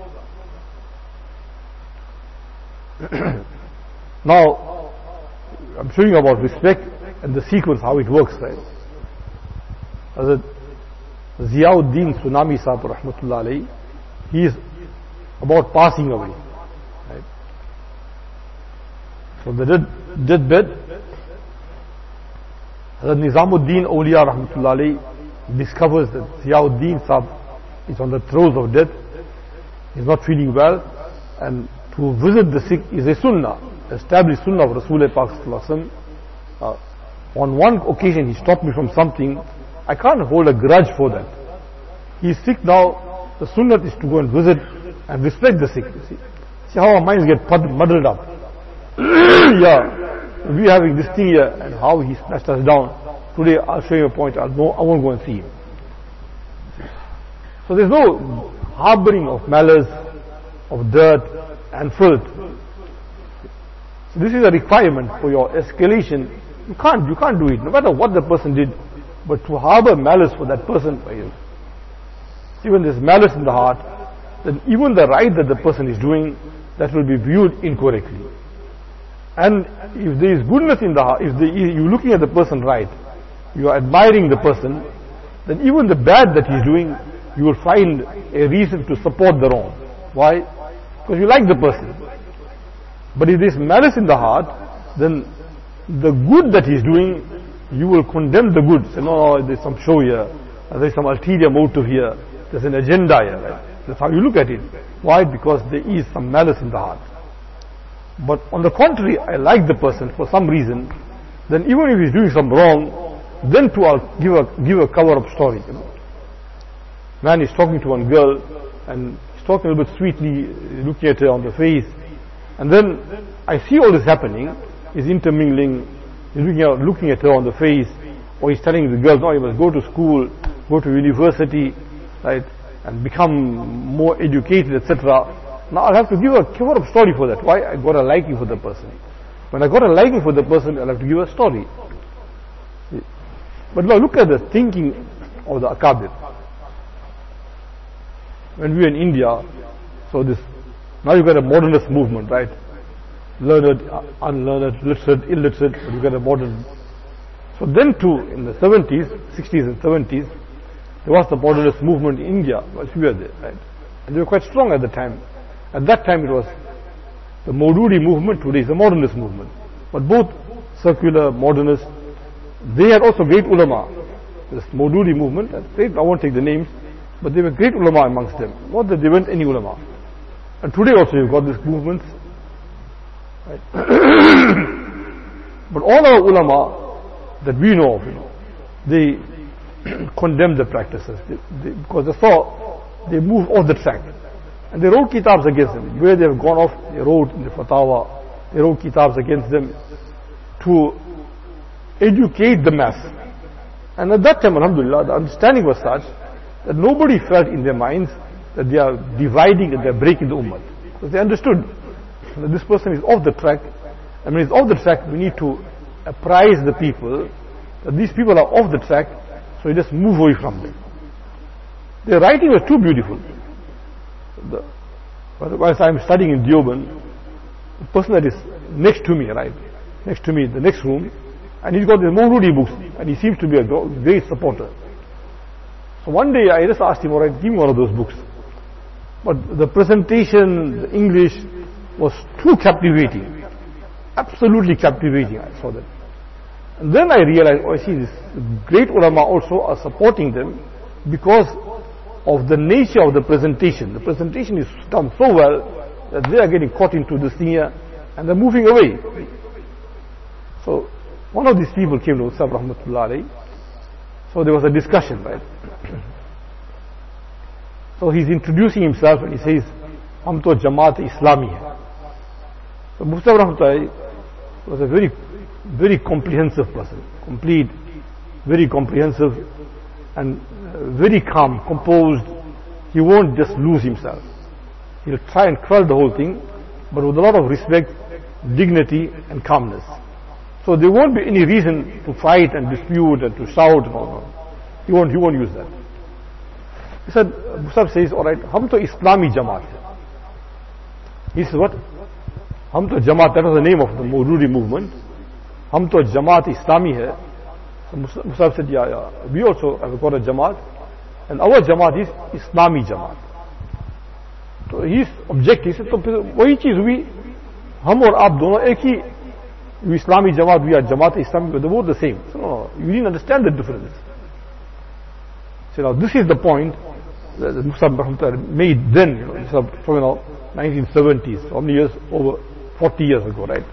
Now, I'm showing you about respect and the sequence, how it works, right? As Ziauddin Tsunami Sahib Rahmatullah Alayhi, he is about passing away. Right? So the death, deathbed, Hazrat Nizamuddin Awliya Rahmatullah Alayhi discovers that Ziauddin Sahib is on the throes of death, he's not feeling well, and to visit the sick is a sunnah, established sunnah of Rasulullah Pak Sallallahu Alaihi Wasallam. Uh, on one occasion he stopped me from something, I can't hold a grudge for that. He is sick now, the sunnah is to go and visit and respect the sick. See, see how our minds get muddled up. Yeah, we having this thing here and how he smashed us down. Today I'll show you a point, I'll go, I won't go and see him. So there's no harboring of malice, of dirt and filth. So this is a requirement for your escalation. You can't, you can't do it, no matter what the person did. But to harbor malice for that person, even there's malice in the heart, then even the right that the person is doing, that will be viewed incorrectly. And if there is goodness in the heart, if the, you're looking at the person right, you are admiring the person, then even the bad that he's doing, you will find a reason to support the wrong. Why? Because you like the person. But if there's malice in the heart, then the good that he's doing, you will condemn the good. Say, no, no, there's some show here, there's some ulterior motive here, there's an agenda here. Right? That's how you look at it. Why? Because there is some malice in the heart. But on the contrary, I like the person for some reason, then even if he's doing some wrong, then to I'll give a, give a cover-up story. You know? Man is talking to one girl, and he's talking a little bit sweetly, looking at her on the face, and then I see all this happening, he's intermingling, he's looking at, looking at her on the face, or he's telling the girls, no, you must go to school, go to university, right, and become more educated, et cetera. Now I'll have to give a cover-up story for that. Why? I got a liking for the person. When I got a liking for the person, I'll have to give a story. But now look at the thinking of the Akabir. when we were in India, so this, now you got a modernist movement, right? Learned, unlearned, literate, illiterate, but you got a modern. So then too, in the seventies, sixties and seventies, there was the modernist movement in India, while we were there, right? And they were quite strong at the time. At that time it was the Maududi movement, today is the modernist movement. But both secular, modernist, they had also great ulama. This Maududi movement, I won't take the names, but they were great ulama amongst them. Not that they weren't any ulama. And today also you've got these movements. Right? But all our ulama that we know of, you know, they condemn the practices they, they, because they saw they moved off the track. And they wrote kitabs against them. Where they have gone off, they wrote in the fatwa, they wrote kitabs against them to educate the mass. And at that time, alhamdulillah, the understanding was such that nobody felt in their minds that they are dividing and they are breaking the ummah. Because they understood that this person is off the track. And when he's off the track, we need to apprise the people that these people are off the track, so you just move away from them. Their writing was too beautiful. The, whilst I'm studying in Deoband, the person that is next to me, right, next to me, the next room, and he's got the Maududi books, and he seems to be a great supporter. So one day I just asked him, alright, give me one of those books. But the presentation, the English was too captivating, absolutely captivating. I saw that. And then I realized, oh, I see, this great ulama also are supporting them because of the nature of the presentation. The presentation is done so well that they are getting caught into this thing here and they're moving away. So one of these people came to Ustaz Rahmatullah alayhi. So there was a discussion, right? So he's introducing himself and he says, "Hum to Jamaat Islami hai." So Ustaz Rahmatullah alayhi was a very, very comprehensive person, complete, very comprehensive, and very calm, composed. He won't just lose himself. He'll try and quell the whole thing, but with a lot of respect, dignity and calmness. So there won't be any reason to fight and dispute and to shout and all that. He won't, he won't use that. He said, Musab says, alright, hum to Islami Jamaat. He says what? Hum to Jamaat, that was the name of the Maududi movement. Hum to Jamaat Islami hai. So Musab said, yeah, yeah, we also have got a Jamaat, and our Jamaat is Islami Jamaat. So his objective is, to wahi cheez hui, hum aur aap dono ek hi, Islami Jamaat, we are Jamaat Islami, they're both the same. So no, you didn't understand the difference. So now this is the point that Musab made then, you know, from you know, nineteen seventies, how many years? Over forty years ago, right?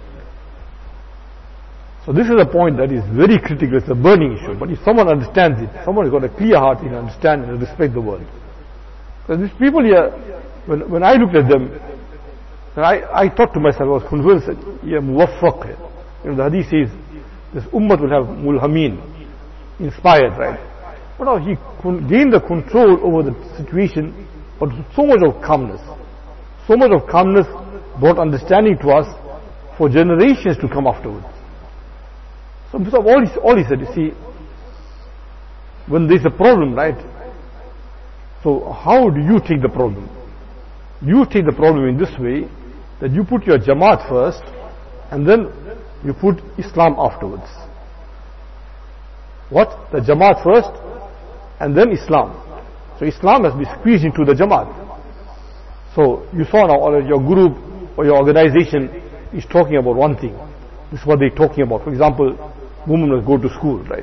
So this is a point that is very critical, it's a burning issue. But if someone understands it, someone has got a clear heart, he can understand and respect the world. Because these people here, when, when I looked at them, I, I thought to myself, I was convinced that, yeah, muwaffaq hai. You know, the hadith says, this ummah will have mulhameen, inspired, right? But now he gained the control over the situation, but with so much of calmness. So much of calmness brought understanding to us for generations to come afterwards. So all he, all he said, you see, when there's a problem, right? So how do you take the problem? You take the problem in this way, that you put your Jamaat first, and then you put Islam afterwards. What? The Jamaat first, and then Islam. So Islam has been squeezed into the Jamaat. So you saw now, or your group or your organization is talking about one thing. This is what they're talking about. For example, women will go to school, right?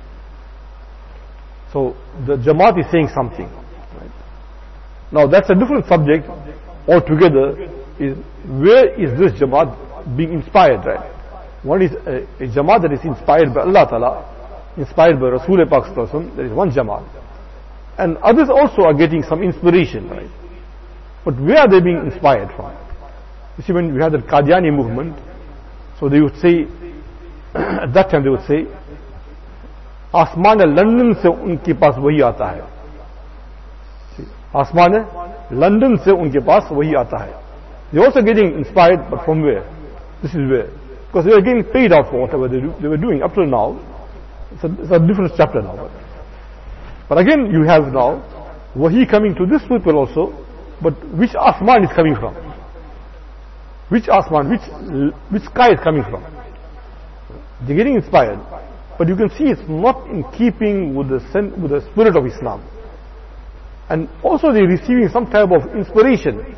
So the Jamaat is saying something. Right? Now that's a different subject altogether. Is where is this Jamaat being inspired, right? One is a, a Jamaat that is inspired by Allah Ta'ala, inspired by Rasul Pak Sallallahu Alaihi Wasallam. There is one Jamaat, and others also are getting some inspiration, right? But where are they being inspired from? You see, when we had the Qadiani movement, so they would say, at that time they would say, आसमान London से उनके पास वही आता है. आसमान London से उनके पास वही आता है. They're also getting inspired, but from where? This is where. Because they were getting paid out for whatever they, do, they were doing up till now. It's a, it's a different chapter now. But again, you have now wahi coming to this people also, but which asman is coming from? Which asman, which, which sky is coming from? They're getting inspired. But you can see it's not in keeping with the, with the spirit of Islam. And also they're receiving some type of inspiration.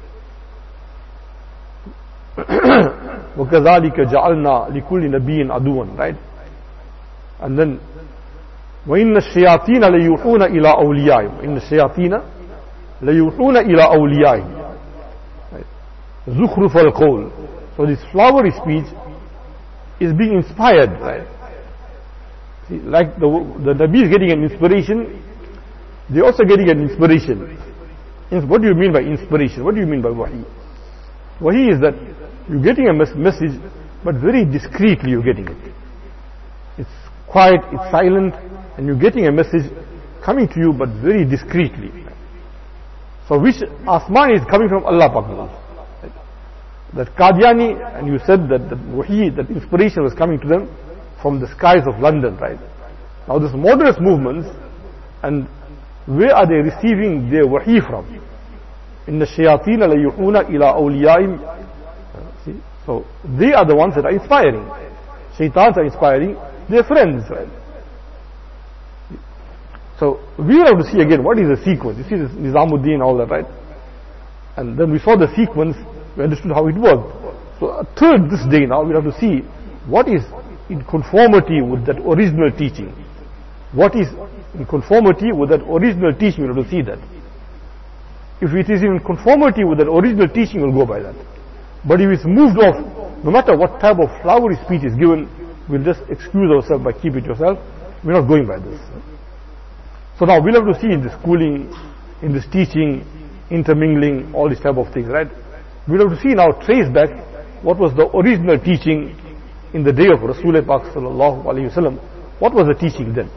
وَكَذَلِكَ جَعَلْنَا لِكُلِّ نَبِيٍّ عَدُوًا, right? And then وَإِنَّ الشَّيَاطِينَ لَيُوحُونَ إِلَىٰ أَوْلِيَائِهِمْ إِنَّ الشَّيَاطِينَ لَيُوحُونَ إِلَىٰ أَوْلِيَائِهِمْ, right? زُخْرُفَ الْقَوْلِ. So this flowery speech is being inspired, right? See, like the, the Nabi is getting an inspiration, they're also getting an inspiration. What do you mean by inspiration? What do you mean by wahi? Wahi is that you're getting a mes message, but very discreetly you're getting it. It's quiet, it's silent, and you're getting a message coming to you, but very discreetly. So which asman is coming from Allah Ta'ala? That Qadiani, and you said that the wahi, that inspiration was coming to them from the skies of London, right? Now this moderate movements, and where are they receiving their wahi from? Inna shayateen la yuhuna ila awliyaim. See, so they are the ones that are inspiring. Shaitans are inspiring their friends, right? So we have to see again what is the sequence. You see this Nizamuddin and all that, right? And then we saw the sequence, we understood how it worked. So third this day now we have to see what is in conformity with that original teaching. What is in conformity with that original teaching, we have to see that. If it is in conformity with that original teaching, we'll go by that. But if it's moved off, no matter what type of flowery speech is given, we'll just excuse ourselves by keep it yourself. We're not going by this. So now we'll have to see in the schooling, in this teaching, intermingling, all these type of things, right? We'll have to see now, trace back what was the original teaching in the day of Rasulullah Pak sallallahu alaihi wasallam. What was the teaching then?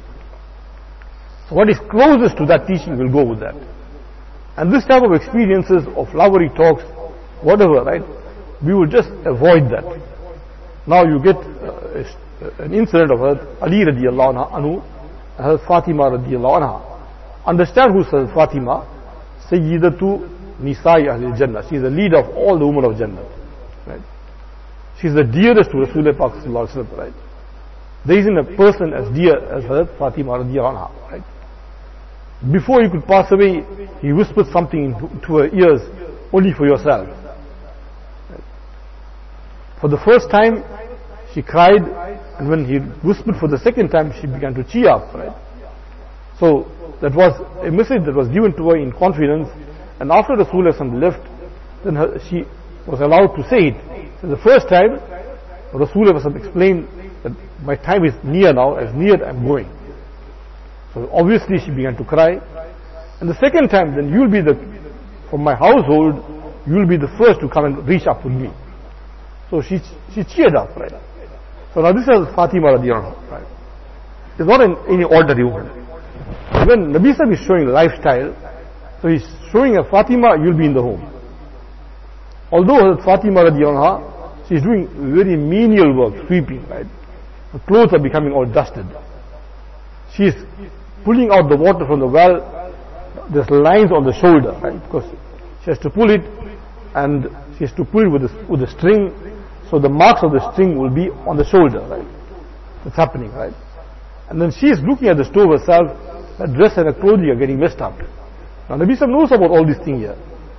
So what is closest to that teaching, we'll go with that. And this type of experiences of flowery talks, whatever, right? We will just avoid that. Now you get uh, an incident of Ali radiallahu anhu, and Fatima radiallahu anha. Understand who's Fatima? Sayyidatu Nisa'i Ahlil Jannah. She is the leader of all the women of Jannah. Right? She is the dearest to Rasulullah Pak sallallahu alaihi wasallam, right? There isn't a person as dear as her Fatima radiallahu anha, right? Before he could pass away, he whispered something into her ears only for yourself. Right? For the first time, she cried, and when he whispered for the second time, she began to cheer up, right? So that was a message that was given to her in confidence, and after Rasulullah left, then her, she was allowed to say it. So the first time, Rasulullah explained that my time is near now, as near I'm going. So obviously she began to cry. And the second time, then you'll be the, from my household, you'll be the first to come and reach up with me. So she she cheered up, right? So now this is Fatima radiallahu anha, right? It's not an, any ordinary woman. When Nabi Sahib is showing lifestyle, so he's showing a Fatima, you'll be in the home. Although Fatima radiallahu anha, she's doing very menial work, sweeping, right? Her clothes are becoming all dusted. She's pulling out the water from the well. There's lines on the shoulder, right? Because she has to pull it, and she has to pull it with a, with a string, so the marks of the string will be on the shoulder, right? That's happening, right? And then she is looking at the stove herself. Her dress and her clothing are getting messed up. Now Nabi Sahib knows about all these things here.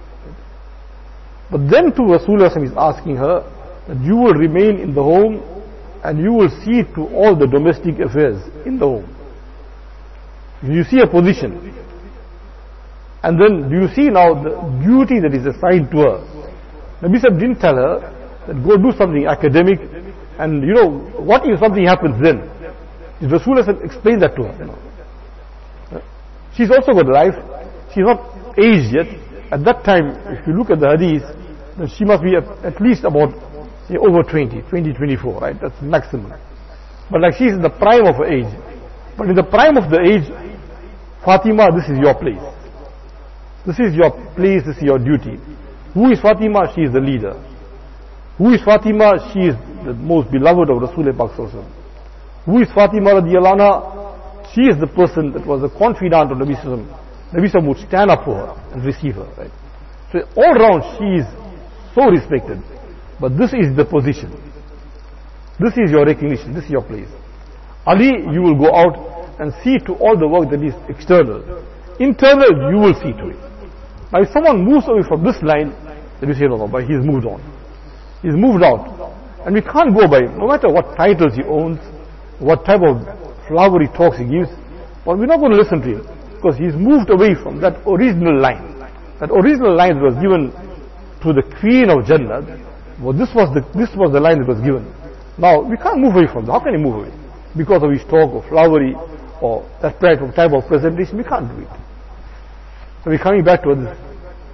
But then to Rasulullah is asking her that you will remain in the home and you will see to all the domestic affairs in the home. You see a position. And then do you see now the duty that is assigned to her? Nabi Sahib didn't tell her that go do something academic, and you know, what if something happens then? Rasulullah explained that to her. You know. She's also got life. She's not aged yet. At that time, if you look at the hadith, then she must be at least about, say, over twenty, twenty, twenty-four, right? That's maximum. But like she's in the prime of her age. But in the prime of the age, Fatima, this is your place. This is your place, this is your duty. Who is Fatima? She is the leader. Who is Fatima? She is the most beloved of Rasulullah Pak sallallahu alaihi wasallam. Who is Fatima radiallahu anha? She is the person that was the confidant of Nabi sallallahu alaihi wasallam. Nabi Sallam would stand up for her and receive her. Right? So all round she is so respected. But this is the position. This is your recognition. This is your place. Ali, you will go out and see to all the work that is external. Internal, you will see to it. Now if someone moves away from this line, then we say, no, no, but he's moved on. He's moved out. And we can't go by, no matter what titles he owns, what type of flowery talks he gives, but we're not going to listen to him. Because he's moved away from that original line. That original line that was given to the Queen of Jannah. Well, this was the this was the line that was given. Now we can't move away from that. How can he move away? Because of his talk or flowery or that type of type of presentation, we can't do it. So we're coming back to this.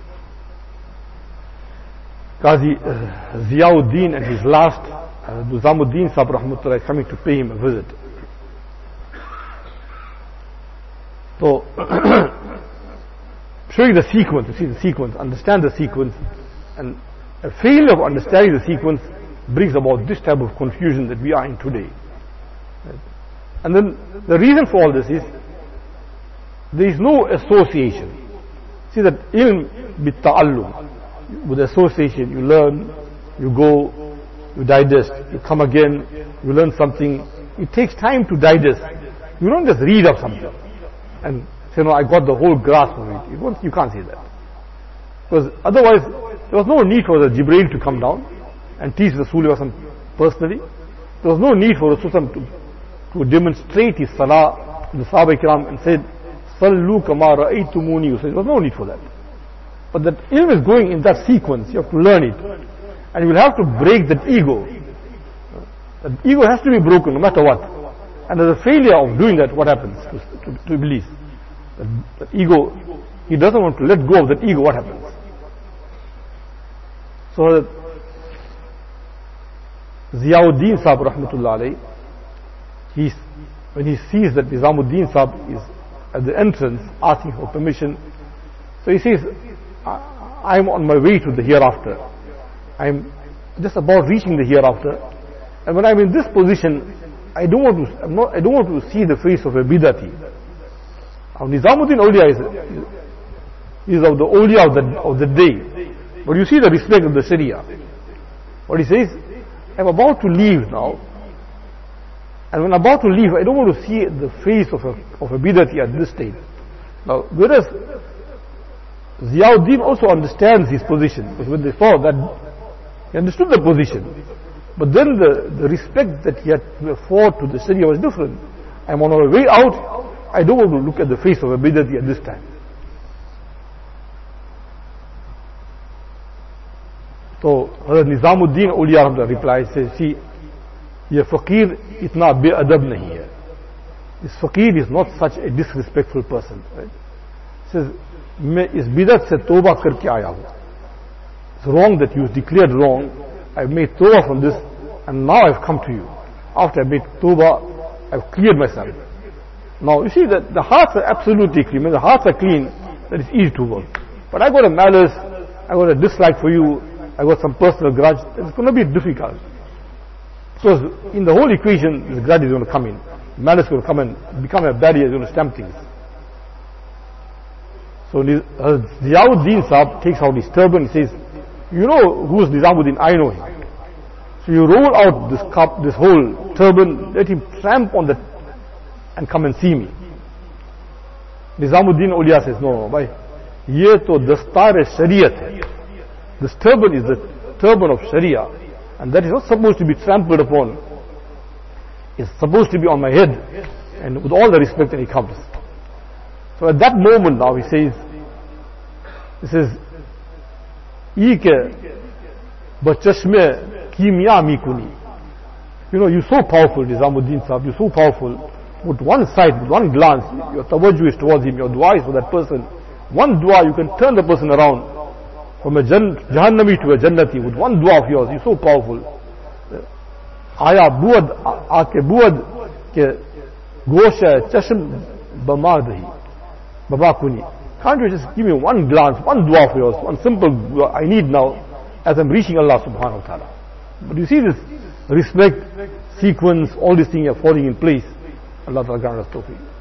Qazi uh, Ziauddin and his last, uh, Nizamuddin Sahib Rahmatullah, is coming to pay him a visit. So, showing the sequence, you see the sequence, understand the sequence, and a failure of understanding the sequence brings about this type of confusion that we are in today. And then the reason for all this is there is no association. See that ilm bit ta'allum, with association you learn, you go, you digest, you come again, you learn something. It takes time to digest. You don't just read of something and say, no, I got the whole grasp of it. You, won't, you can't say that. Because otherwise, there was no need for the Jibreel to come down and teach Rasulullah personally. There was no need for Rasulullah to, to demonstrate his salah to the Sahaba Ikram and said, Sallu kama ra'aytumuni. There was no need for that. But that ilm is going in that sequence. You have to learn it. And you will have to break that ego. That ego has to be broken no matter what. And as a failure of doing that, what happens to, to, to Iblis? That, that ego, he doesn't want to let go of that ego, what happens? So that Ziauddin Sahib Rahmatullah alayhi, he's, when he sees that Nizamuddin Sahib is at the entrance asking for permission, so he says, I'm on my way to the hereafter. I'm just about reaching the hereafter. And when I'm in this position, I don't want to, I'm not, I don't want to see the face of a bidati. Now, Nizamuddin Awliya is, is of the awliya of the, of the day. But you see the respect of the Sharia. What he says, I'm about to leave now. And when I'm about to leave, I don't want to see the face of a, of a bidati at this stage. Now, whereas Ziauddin also understands his position. Because when they saw that, he understood the position. But then the, the respect that he had to afford to the Sharia was different. I'm on my way out, I don't want to look at the face of a bidati at this time. So Hazrat Nizamuddin Awliya replies, says, see, ye faqir itna be'adab nahi hai. This faqir is not such a disrespectful person. Right? He says, मैं इस बिदत से तौबा करके आया हूँ. It's wrong that you declared wrong. I've made tawbah from this, and now I've come to you. After I've made tawbah, I've cleared myself. Now you see that the hearts are absolutely clean. When the hearts are clean, that is easy to work. But I got a malice, I got a dislike for you, I got some personal grudge. It's going to be difficult. Because in the whole equation, the grudge is going to come in. Malice is going to come and become a barrier, is going to stamp things. So uh, Ziauddin Sahib takes out his turban, he says, you know who's Nizamuddin? I know him. So you roll out this cup, this whole turban, let him tramp on that and come and see me. Nizamuddin Awliya says, no, no, bhai, ye to dastar Shariat hai. This turban is the turban of Sharia, and that is not supposed to be trampled upon. It's supposed to be on my head, and with all the respect that he comes. So at that moment now he says, he says, Ike bachashme kimya mikuni. You know, you're so powerful, Nizamuddin Sahib, you're so powerful. With one sight, with one glance, your tawajjuh is towards him, your dua is for that person. One dua, you can turn the person around from a Jahannami to a Jannati with one dua of yours. You're so powerful. Aya buad, aake buad ke gosha chashm bamadahi. Baba Kuni, can't you just give me one glance, one dua for yours, one simple dua I need now as I'm reaching Allah subhanahu wa ta'ala. But you see this respect, sequence, all these things are falling in place. Allah ta'ala grant us tawfiq.